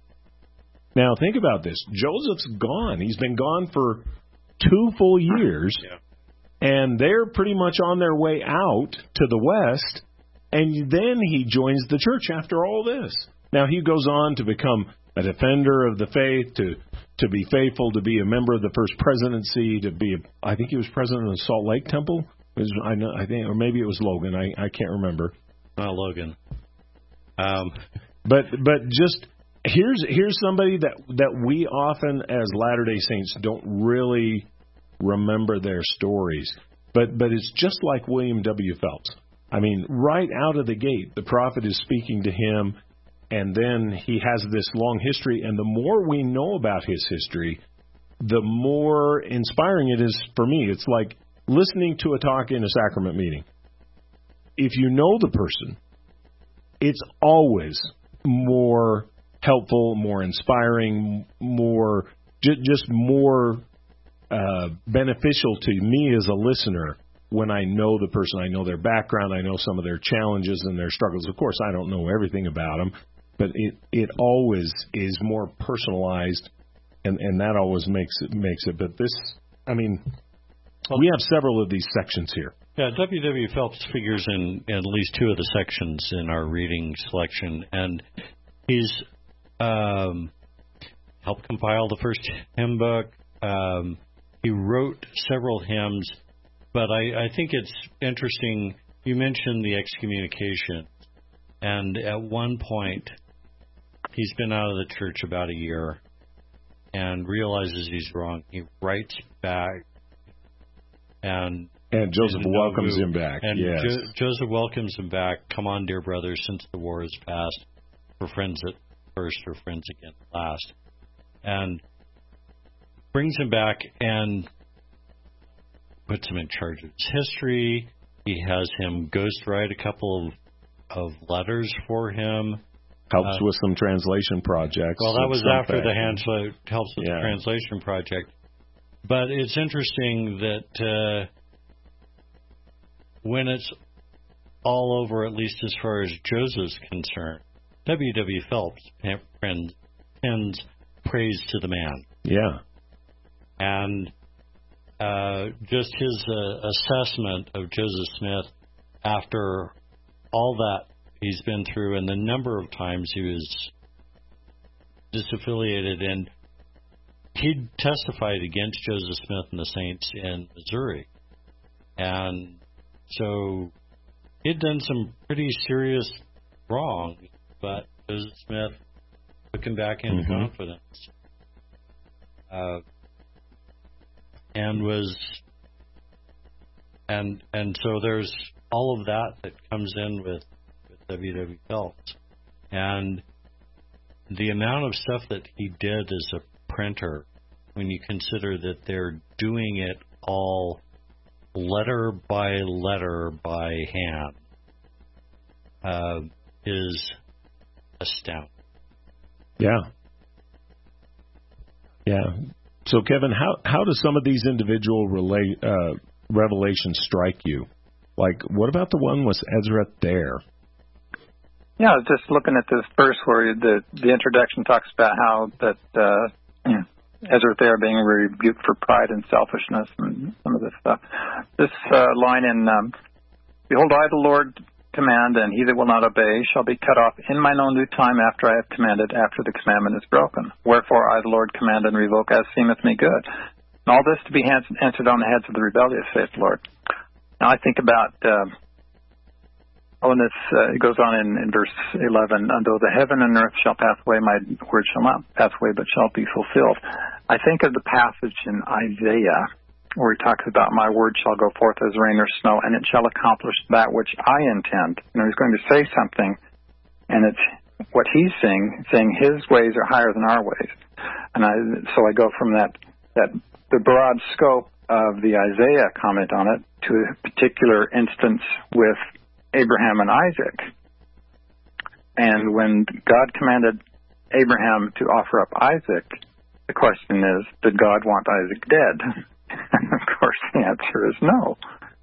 Now think about this. Joseph's gone. He's been gone for two full years, yeah. And they're pretty much on their way out to the west. And then he joins the church after all this. Now, he goes on to become a defender of the faith, to to be faithful, to be a member of the first presidency, to be, a, I think he was president of the Salt Lake Temple. It was, I know, I think, or maybe it was Logan. I, I can't remember. Not Logan. Um. But but just here's here's somebody that that we often as Latter-day Saints don't really remember their stories. But but it's just like William W. Phelps. I mean, right out of the gate, the prophet is speaking to him, and then he has this long history. And the more we know about his history, the more inspiring it is for me. It's like listening to a talk in a sacrament meeting. If you know the person, it's always more helpful, more inspiring, more j- just more uh, beneficial to me as a listener when I know the person, I know their background, I know some of their challenges and their struggles. Of course, I don't know everything about them, but it, it always is more personalized, and, and that always makes it makes it. But this, I mean, we have several of these sections here. Yeah, W W. Phelps figures in, in at least two of the sections in our reading selection, and he's um, helped compile the first hymn book. Um, he wrote several hymns. But I, I think it's interesting, you mentioned the excommunication, and at one point, he's been out of the church about a year and realizes he's wrong. He writes back, and and Joseph welcomes him back. And yes. jo- Joseph welcomes him back. Come on, dear brothers, since the war is past, we're friends at first, or friends again at last. And brings him back and puts him in charge of his history. He has him ghostwrite a couple of, of letters for him. Helps uh, with some translation projects. Well, that was after the Hanslow helps with yeah. the translation project. But it's interesting that uh, when it's all over, at least as far as Joseph's concerned, W W. Phelps pens praise to the man. Yeah. And uh, just his uh, assessment of Joseph Smith after all that he's been through and the number of times he was disaffiliated, and he testified against Joseph Smith and the Saints in Missouri. And so he'd done some pretty serious wrong, but Joseph Smith took him back into mm-hmm. confidence. Uh, and was and and so there's all of that that comes in with, with W W Phelps. And the amount of stuff that he did as a printer, when you consider that they're doing it all letter by letter by hand, uh, is astounding. Yeah. Yeah. So, Kevin, how how do some of these individual relate, uh, revelations strike you? Like, what about the one with Ezra there? Yeah, just looking at this verse where the the introduction talks about how that uh, Ezra there being rebuked for pride and selfishness and some of this stuff. This uh, line in, um, Behold, I, the Lord, command, and he that will not obey shall be cut off in mine own due time after I have commanded, after the commandment is broken. Wherefore I, the Lord, command and revoke as seemeth me good. And all this to be answered on the heads of the rebellious, saith the Lord. Now I think about, uh, oh, and this uh, it goes on in, in verse eleven, Though the heaven and earth shall pass away, my word shall not pass away, but shall be fulfilled. I think of the passage in Isaiah where he talks about my word shall go forth as rain or snow, and it shall accomplish that which I intend. You know, he's going to say something, and it's what he's saying, saying his ways are higher than our ways. And I, so I go from that, that the broad scope of the Isaiah comment on it to a particular instance with Abraham and Isaac. And when God commanded Abraham to offer up Isaac, the question is, did God want Isaac dead? Of course, the answer is no.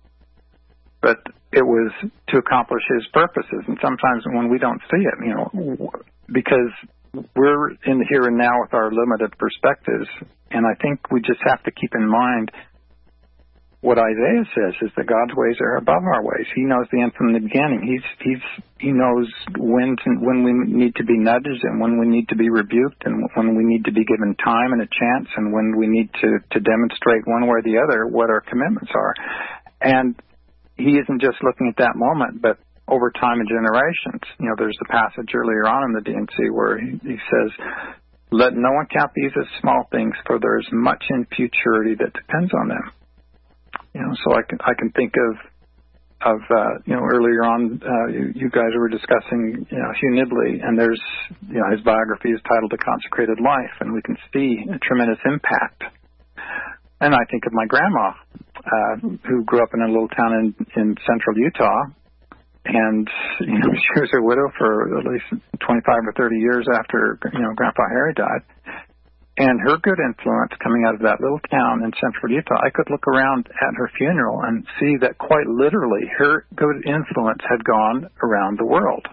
But it was to accomplish his purposes. And sometimes when we don't see it, you know, because we're in the here and now with our limited perspectives, and I think we just have to keep in mind what Isaiah says is that God's ways are above our ways. He knows the end from the beginning. He's he's he knows when to, when we need to be nudged and when we need to be rebuked and when we need to be given time and a chance and when we need to, to demonstrate one way or the other what our commitments are. And he isn't just looking at that moment, but over time and generations. You know, there's the passage earlier on in the D and C where he, he says, let no one count these as small things, for there is much in futurity that depends on them. You know, so I can I can think of of uh, you know earlier on uh, you, you guys were discussing you know Hugh Nibley, and there's you know his biography is titled A Consecrated Life, and we can see a tremendous impact. And I think of my grandma, uh, who grew up in a little town in in central Utah, and you know she was a widow for at least twenty-five or thirty years after you know Grandpa Harry died. And her good influence coming out of that little town in central Utah, I could look around at her funeral and see that quite literally her good influence had gone around the world.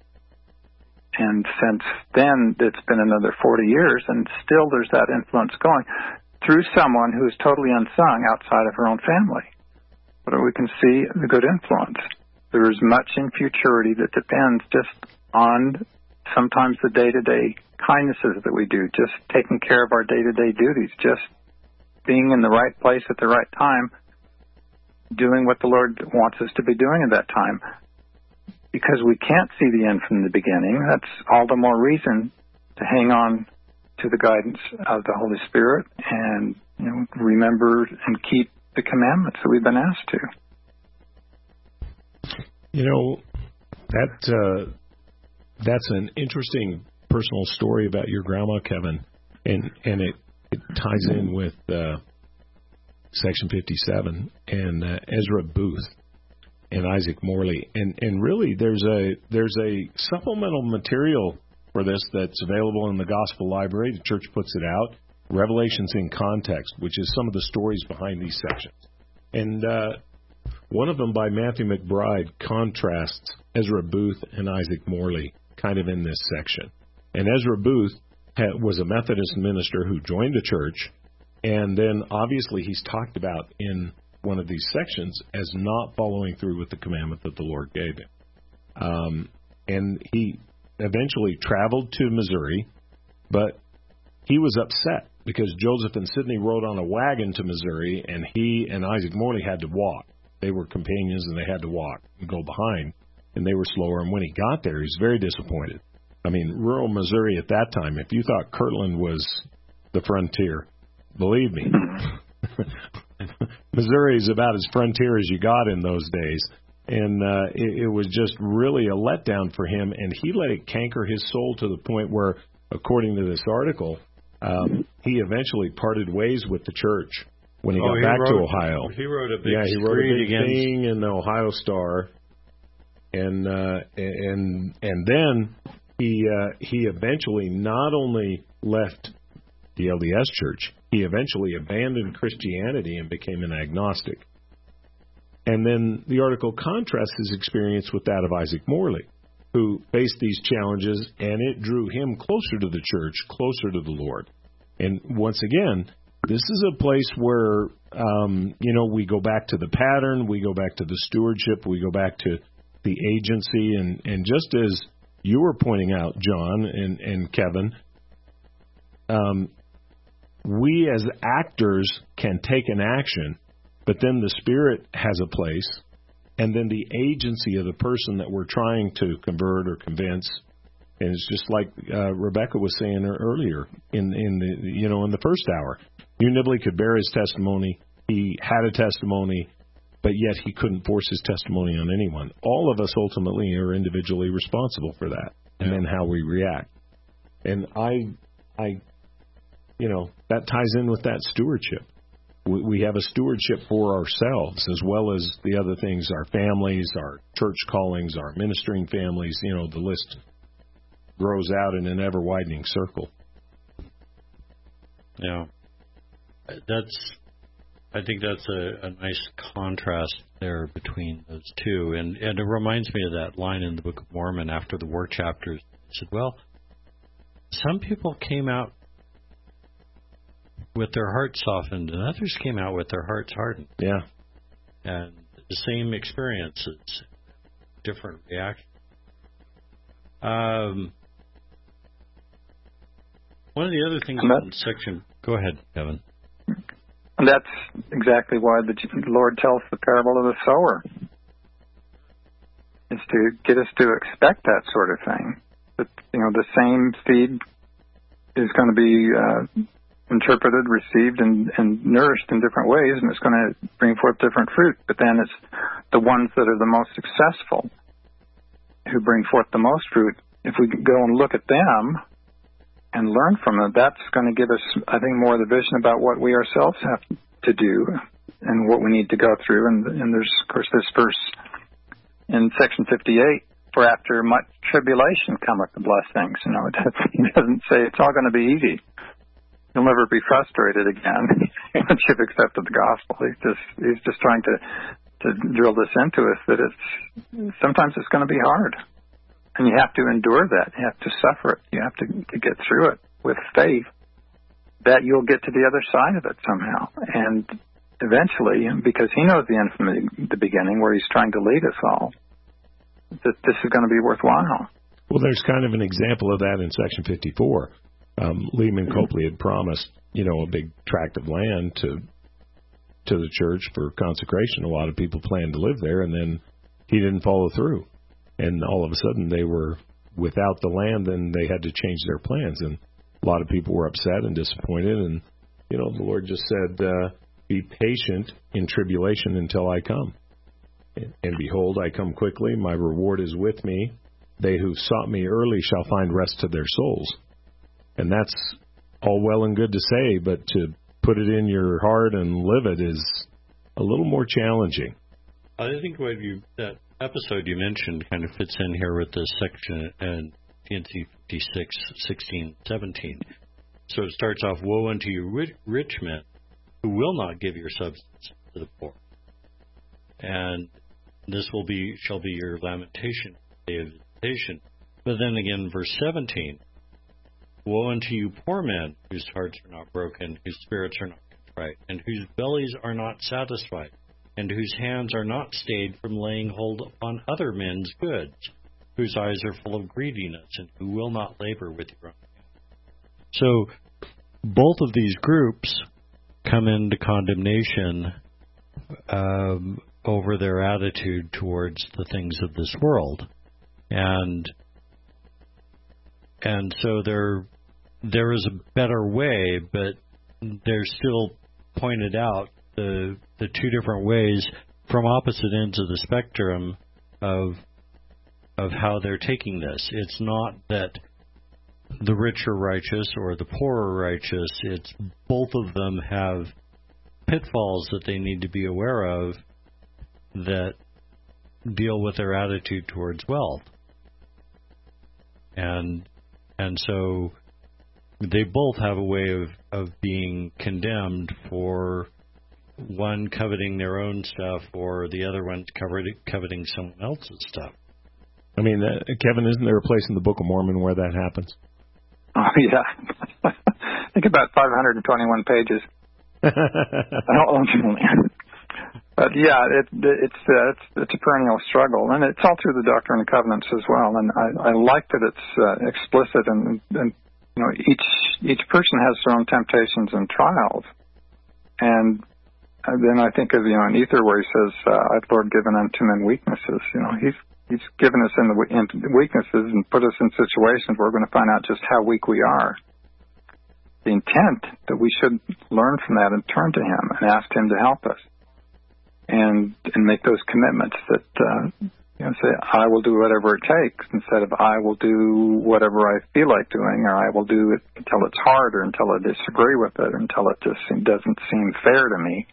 And since then, it's been another forty years, and still there's that influence going through someone who is totally unsung outside of her own family. But we can see the good influence. There is much in futurity that depends just on sometimes the day-to-day kindnesses that we do, just taking care of our day-to-day duties, just being in the right place at the right time, doing what the Lord wants us to be doing at that time. Because we can't see the end from the beginning, that's all the more reason to hang on to the guidance of the Holy Spirit and you know remember and keep the commandments that we've been asked to. You know, that uh, that's an interesting personal story about your grandma, Kevin, and and it, it ties in with uh, Section fifty-seven and uh, Ezra Booth and Isaac Morley, and and really there's a there's a supplemental material for this that's available in the Gospel Library. The church puts it out, Revelations in Context, which is some of the stories behind these sections, and uh, one of them by Matthew McBride contrasts Ezra Booth and Isaac Morley kind of in this section. And Ezra Booth had, was a Methodist minister who joined the church And then obviously he's talked about in one of these sections as not following through with the commandment that the Lord gave him. Um, and he eventually traveled to Missouri, but he was upset because Joseph and Sidney rode on a wagon to Missouri, and he and Isaac Morley had to walk. They were companions, and they had to walk and go behind, and they were slower. And when he got there, he was very disappointed. I mean, rural Missouri at that time, if you thought Kirtland was the frontier, believe me, Missouri is about as frontier as you got in those days. And uh, it, it was just really a letdown for him, and he let it canker his soul to the point where, according to this article, um, he eventually parted ways with the church when he oh, got he back wrote, to Ohio. He wrote a big yeah, he wrote a big against... thing in the Ohio Star, and uh, and and then he uh, he eventually not only left the L D S Church, he eventually abandoned Christianity and became an agnostic. And then the article contrasts his experience with that of Isaac Morley, who faced these challenges, and it drew him closer to the church, closer to the Lord. And once again, this is a place where, um, you know, we go back to the pattern, we go back to the stewardship, we go back to the agency, and, and just as you were pointing out, John and, and Kevin, um, we as actors can take an action, but then the Spirit has a place, and then the agency of the person that we're trying to convert or convince. And it's just like uh, Rebecca was saying earlier in in the you know in the first hour. Hugh Nibley could bear his testimony. He had a testimony, but yet he couldn't force his testimony on anyone. All of us ultimately are individually responsible for that, and then how we react. And I, I, you know, that ties in with that stewardship. We have a stewardship for ourselves as well as the other things, our families, our church callings, our ministering families. You know, the list grows out in an ever-widening circle. Yeah. That's, I think that's a, a nice contrast there between those two. And, and it reminds me of that line in the Book of Mormon after the war chapters. It said, well, some people came out with their hearts softened, and others came out with their hearts hardened. Yeah. And the same experiences, different reactions. Um, one of the other things in the section... Go ahead, Kevin. And that's exactly why the Lord tells the parable of the sower. Is to get us to expect that sort of thing. That, you know, the same seed is going to be... Uh, interpreted, received, and, and nourished in different ways, and it's going to bring forth different fruit. But then it's the ones that are the most successful who bring forth the most fruit. If we go and look at them and learn from them, that's going to give us, I think, more of the vision about what we ourselves have to do and what we need to go through. And, and there's, of course, this verse in section fifty-eight, for after much tribulation cometh the blessings. You know, it doesn't, it doesn't say it's all going to be easy. You'll never be frustrated again once you've accepted the gospel. He's just he's just trying to, to drill this into us that it's sometimes it's going to be hard, and you have to endure that. You have to suffer it. You have to, to get through it with faith that you'll get to the other side of it somehow. And eventually, because he knows the end from the, the beginning, where he's trying to lead us all, that this is going to be worthwhile. Well, there's kind of an example of that in section fifty-four. Um, Lehman Copley had promised, you know, a big tract of land to to the church for consecration. A lot of people planned to live there, and then he didn't follow through. And all of a sudden, they were without the land, and they had to change their plans. And a lot of people were upset and disappointed. And, you know, the Lord just said, uh, be patient in tribulation until I come. And, and behold, I come quickly. My reward is with me. They who sought me early shall find rest to their souls. And that's all well and good to say, but to put it in your heart and live it is a little more challenging. I think what you that episode you mentioned kind of fits in here with this section in T N C fifty-six, sixteen, seventeen. So it starts off, woe unto you rich, rich men who will not give your substance to the poor. And this will be shall be your lamentation, day of visitation. But then again, verse seventeen, woe unto you poor men, whose hearts are not broken, whose spirits are not right, and whose bellies are not satisfied, and whose hands are not stayed from laying hold upon other men's goods, whose eyes are full of greediness, and who will not labor with your own hands. So both of these groups come into condemnation um, over their attitude towards the things of this world, and and so there there is a better way, but they're still pointed out the the two different ways from opposite ends of the spectrum of of how they're taking this. It's not that the rich are righteous or the poor are righteous. It's both of them have pitfalls that they need to be aware of that deal with their attitude towards wealth. And and so they both have a way of, of being condemned for one coveting their own stuff or the other one coveting someone else's stuff. I mean, uh, Kevin, isn't there a place in the Book of Mormon where that happens? Oh, yeah. I think about five hundred twenty-one pages. But yeah, it, it's, uh, it's it's a perennial struggle, and it's all through the Doctrine and Covenants as well. And I, I like that it's uh, explicit, and, and you know, each each person has their own temptations and trials. And then I think of, you know, in Ether where he says, uh, "I've Lord given unto men weaknesses." You know, he's he's given us in the in weaknesses and put us in situations where we're going to find out just how weak we are. The intent that we should learn from that and turn to him and ask him to help us, and and make those commitments that uh, you know, say, I will do whatever it takes, instead of I will do whatever I feel like doing, or I will do it until it's hard, or until I disagree with it, or until it just doesn't seem fair to me.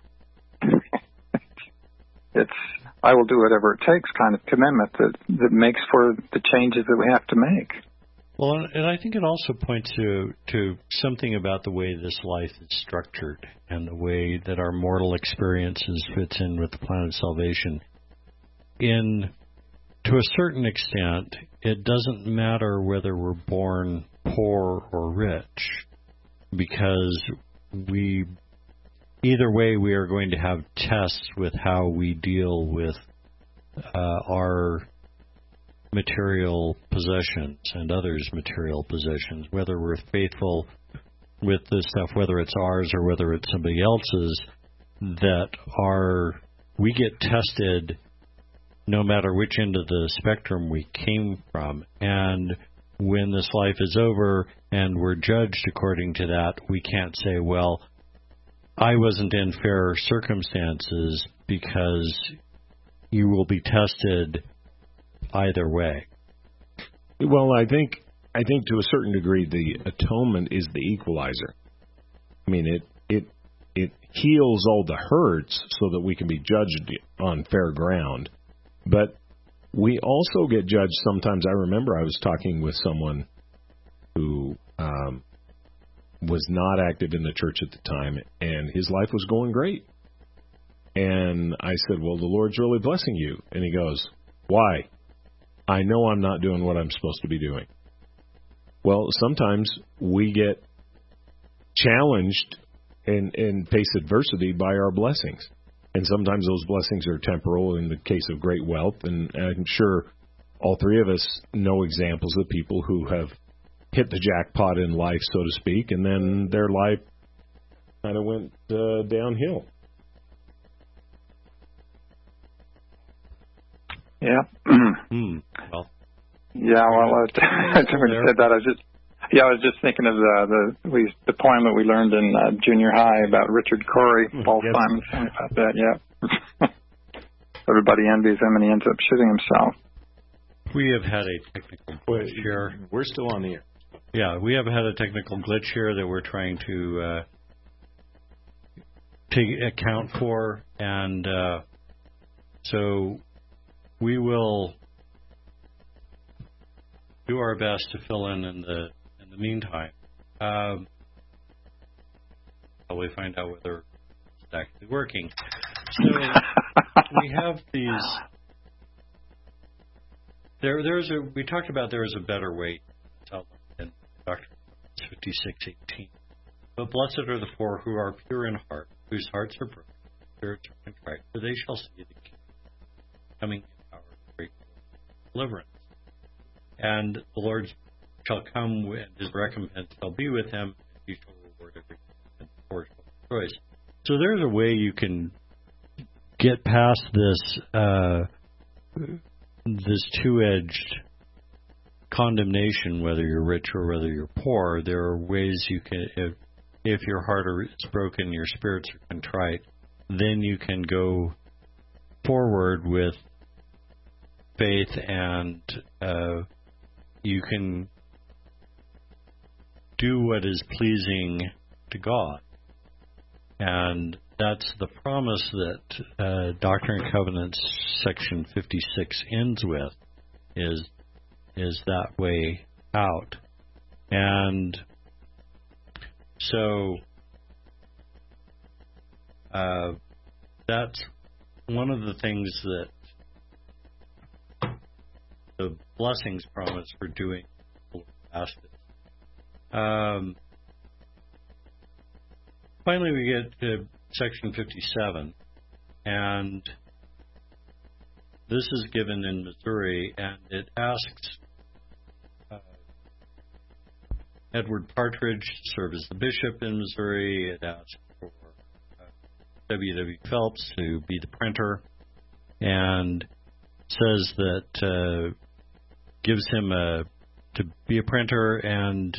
It's I will do whatever it takes kind of commitment that that makes for the changes that we have to make. Well, and I think it also points to to something about the way this life is structured and the way that our mortal experiences fits in with the plan of salvation. In to a certain extent, it doesn't matter whether we're born poor or rich, because we either way we are going to have tests with how we deal with uh, our material possessions and others' material possessions, whether we're faithful with this stuff, whether it's ours or whether it's somebody else's, that are we get tested no matter which end of the spectrum we came from. And when this life is over and we're judged according to that, we can't say, well, I wasn't in fair circumstances, because you will be tested either way. Well, I think I think to a certain degree the atonement is the equalizer. I mean, it it it heals all the hurts so that we can be judged on fair ground. But we also get judged sometimes. I remember I was talking with someone who um, was not active in the church at the time, and his life was going great. And I said, well, the Lord's really blessing you. And he goes, why? I know I'm not doing what I'm supposed to be doing. Well, sometimes we get challenged and, and face adversity by our blessings. And sometimes those blessings are temporal in the case of great wealth. And I'm sure all three of us know examples of people who have hit the jackpot in life, so to speak, and then their life kind of went uh, downhill. Yeah. mm. Well. Yeah. Well, uh, I said that. I was just. Yeah, I was just thinking of the the we, the poem that we learned in uh, junior high about Richard Cory, Paul yes. Simon, something about that. Yeah. Everybody envies him, and he ends up shooting himself. We have had a technical glitch here. We're still on the air. Yeah, we have had a technical glitch here that we're trying to uh, take account for, and uh, so we will do our best to fill in in the in the meantime. Um, while we find out whether it's actually working. So we have these. There, there's a. We talked about there is a better way. Than Doctor fifty-six eighteen. But blessed are the poor who are pure in heart, whose hearts are broken, spirits are contrite, for they shall see the King coming in power of great deliverance. And the Lord shall come, and his recompense shall be with him, and he shall reward every man and the poor shall rejoice. So there's a way you can get past this uh, this two-edged condemnation, whether you're rich or whether you're poor. There are ways you can, if, if your heart is broken, your spirits are contrite, then you can go forward with faith, and uh, you can do what is pleasing to God. And that's the promise that uh, Doctrine and Covenants section fifty-six ends with, is is that way out. And so uh, that's one of the things that the blessings promise for doing fast. Um, finally, we get to section fifty-seven, and this is given in Missouri, and it asks uh, Edward Partridge to serve as the bishop in Missouri. It asks for uh, W W Phelps to be the printer, and says that uh, gives him a to be a printer, and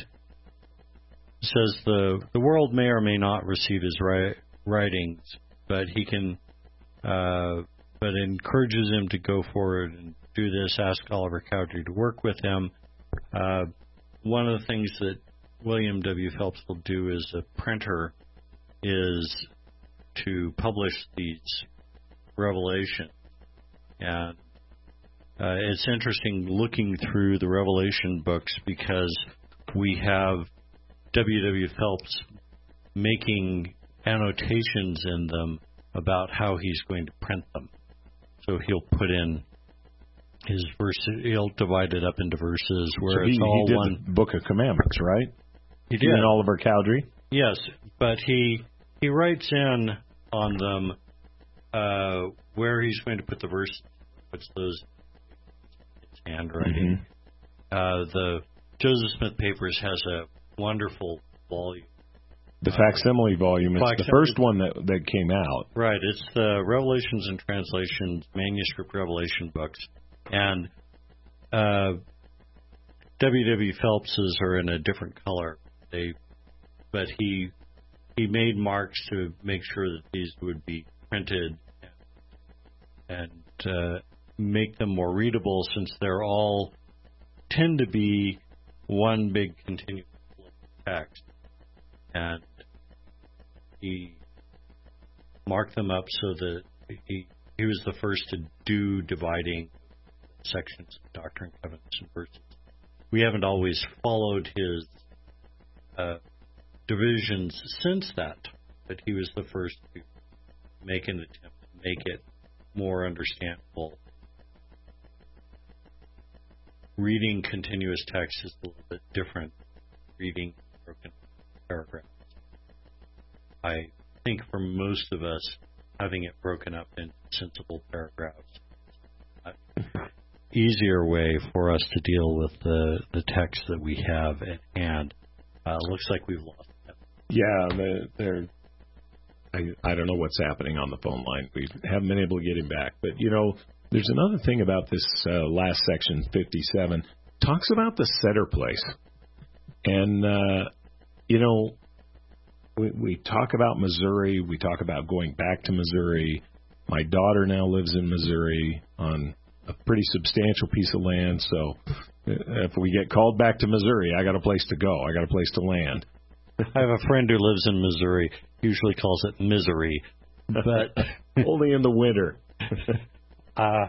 says the the world may or may not receive his ri- writings, but he can, uh, but encourages him to go forward and do this. Ask Oliver Cowdery to work with him. Uh, one of the things that William W. Phelps will do as a printer is to publish these revelations, and uh, it's interesting looking through the Revelation books because we have W W. Phelps making annotations in them about how he's going to print them. So he'll put in his verses, he'll divide it up into verses where so it's he, all he did one. The Book of Commandments, right? He did. And Oliver Cowdery? Yes, but he he writes in on them uh, where he's going to put the verse, puts those in his handwriting. Mm-hmm. Uh, the Joseph Smith Papers has a wonderful volume. The facsimile volume. It's facsimile. The first one that that came out. Right. It's the Revelations and Translations manuscript Revelation books. And uh, W W. Phelps's are in a different color. They, but he he made marks to make sure that these would be printed and, and uh, make them more readable, since they're all tend to be one big continuous text. And he marked them up so that he he was the first to do dividing sections of Doctrine and Covenants and verses. We haven't always followed his uh, divisions since that, but he was the first to make an attempt to make it more understandable. Reading continuous text is a little bit different than reading broken paragraphs. I think for most of us, having it broken up in sensible paragraphs is an easier way for us to deal with the, the text that we have at hand. Uh, looks like we've lost that. Yeah, they're, I, I don't know what's happening on the phone line. We haven't been able to get him back. But, you know, there's another thing about this uh, last section, fifty-seven, talks about the setter place. And, uh, you know, we, we talk about Missouri. We talk about going back to Missouri. My daughter now lives in Missouri on a pretty substantial piece of land. So if we get called back to Missouri, I got a place to go. I got a place to land. I have a friend who lives in Missouri, usually calls it misery, but only in the winter. uh,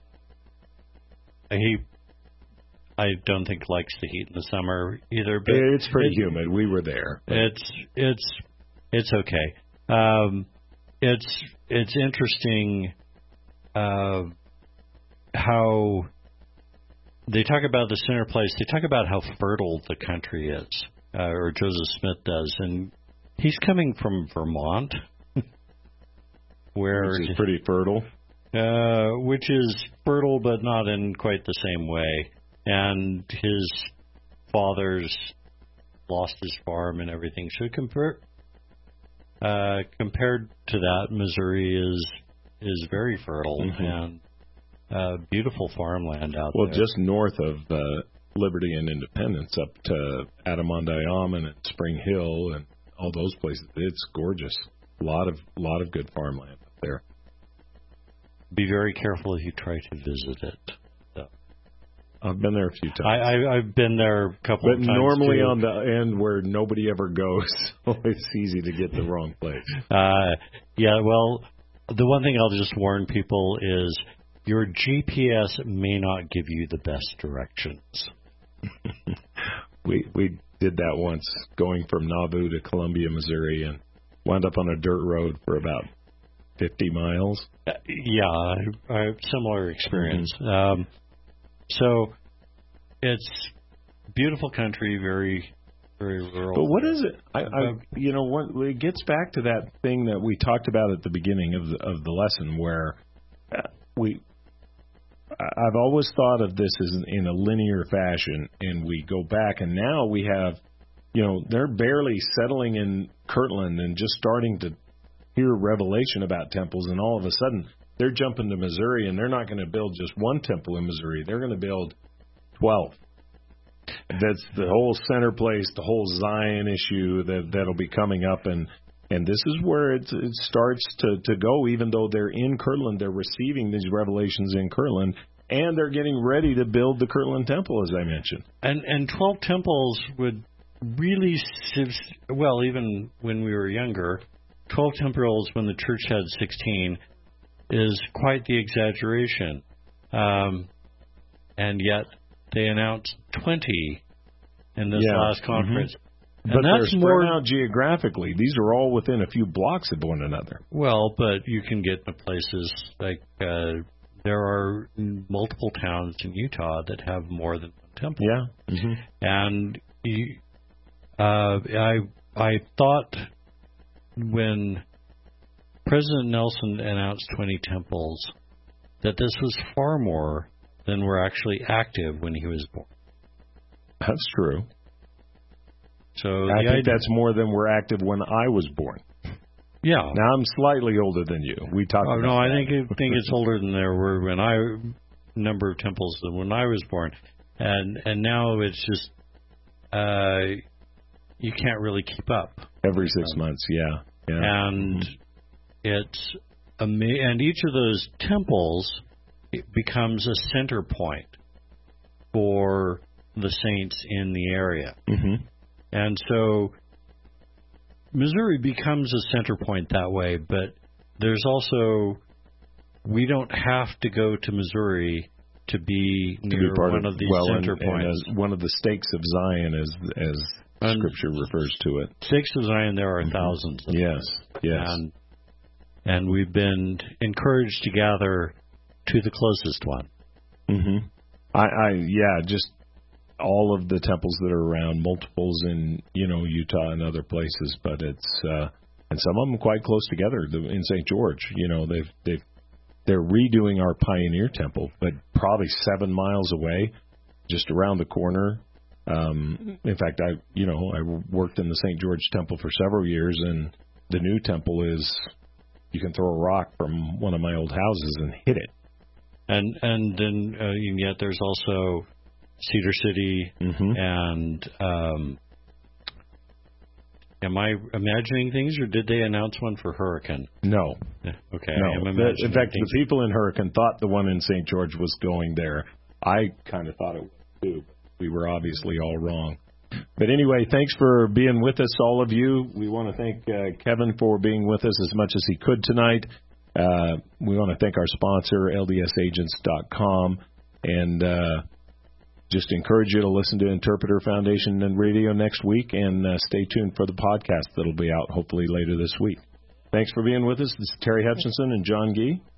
he, I don't think likes the heat in the summer either. But it's pretty it, humid. We were there. It's it's it's okay. Um, it's it's interesting uh, how they talk about the center place. They talk about how fertile the country is, uh, or Joseph Smith does, and He's coming from Vermont, where which is pretty fertile. Uh, which is fertile, but not in quite the same way. And his father's lost his farm and everything. So compare, uh, compared to that, Missouri is is very fertile mm-hmm. and uh, beautiful farmland out well, there. Well, just north of uh, Liberty and Independence, up to Adirondack and Spring Hill and all those places, it's gorgeous. A lot of lot of good farmland up there. Be very careful if you try to visit it. So. I've been there a few times. I, I, I've been there a couple but of times. But normally too. on the end where nobody ever goes, so it's easy to get the wrong place. Uh, yeah, well, the one thing I'll just warn people is your G P S may not give you the best directions. we we did that once, going from Nauvoo to Columbia, Missouri, and wound up on a dirt road for about fifty miles. Uh, yeah, I, similar experience. Mm-hmm. Um, so it's beautiful country, very, very rural. But what is it? I, I you know, what, it gets back to that thing that we talked about at the beginning of the, of the lesson, where uh, we. I've always thought of this as in, in a linear fashion, and we go back, and now we have, you know, they're barely settling in Kirtland and just starting to hear revelation about temples, and all of a sudden they're jumping to Missouri, and they're not going to build just one temple in Missouri. They're going to build twelve. That's the whole center place, the whole Zion issue that that'll be coming up, and and this is where it, it starts to, to go. Even though they're in Kirtland, they're receiving these revelations in Kirtland, and they're getting ready to build the Kirtland Temple, as I mentioned. And and twelve temples would really, well, even when we were younger, twelve temples when the church had sixteen is quite the exaggeration. Um, and yet they announced twenty in this yeah. last conference. Mm-hmm. And but that's they're more spread out geographically. These are all within a few blocks of one another. Well, but you can get to places like uh, there are multiple towns in Utah that have more than one temple. Yeah. Mm-hmm. And you, uh, I I thought when President Nelson announced twenty temples that this was far more than were actually active when he was born. That's true. So I think idea, that's more than were active when I was born. Yeah. Now I'm slightly older than you. We talked. Oh about no, that. I think I think it's older than there were when I number of temples than when I was born, and and now it's just uh, you can't really keep up. Every six um, months, yeah, yeah. And mm-hmm. it's ama- and each of those temples it becomes a center point for the saints in the area. Mm-hmm. And so Missouri becomes a center point that way, but there's also, we don't have to go to Missouri to be to near be part one of, of these well, center and, points. And as one of the stakes of Zion, as as and Scripture refers to it. Stakes of Zion, there are mm-hmm. thousands of Yes, them. yes. And, and we've been encouraged to gather to the closest one. Mm-hmm. I, I, yeah, just all of the temples that are around, multiples in, you know, Utah and other places, but it's, uh, and some of them quite close together. The, in Saint George, you know, they've, they've, they're redoing our Pioneer Temple, but probably seven miles away, just around the corner. Um, in fact, I, you know, I worked in the Saint George Temple for several years, and the new temple is, you can throw a rock from one of my old houses and hit it. And, and then, uh, and yet there's also Cedar City, mm-hmm. and um, am I imagining things, or did they announce one for Hurricane? No. Okay. No. I am imagining in fact, things. the people in Hurricane thought the one in Saint George was going there. I kind of thought it would too. We were obviously all wrong. But anyway, thanks for being with us, all of you. We want to thank uh, Kevin for being with us as much as he could tonight. Uh, we want to thank our sponsor, L D S agents dot com, and uh, just encourage you to listen to Interpreter Foundation and Radio next week, and uh, stay tuned for the podcast that'll be out hopefully later this week. Thanks for being with us. This is Terry Hutchinson and John Gee.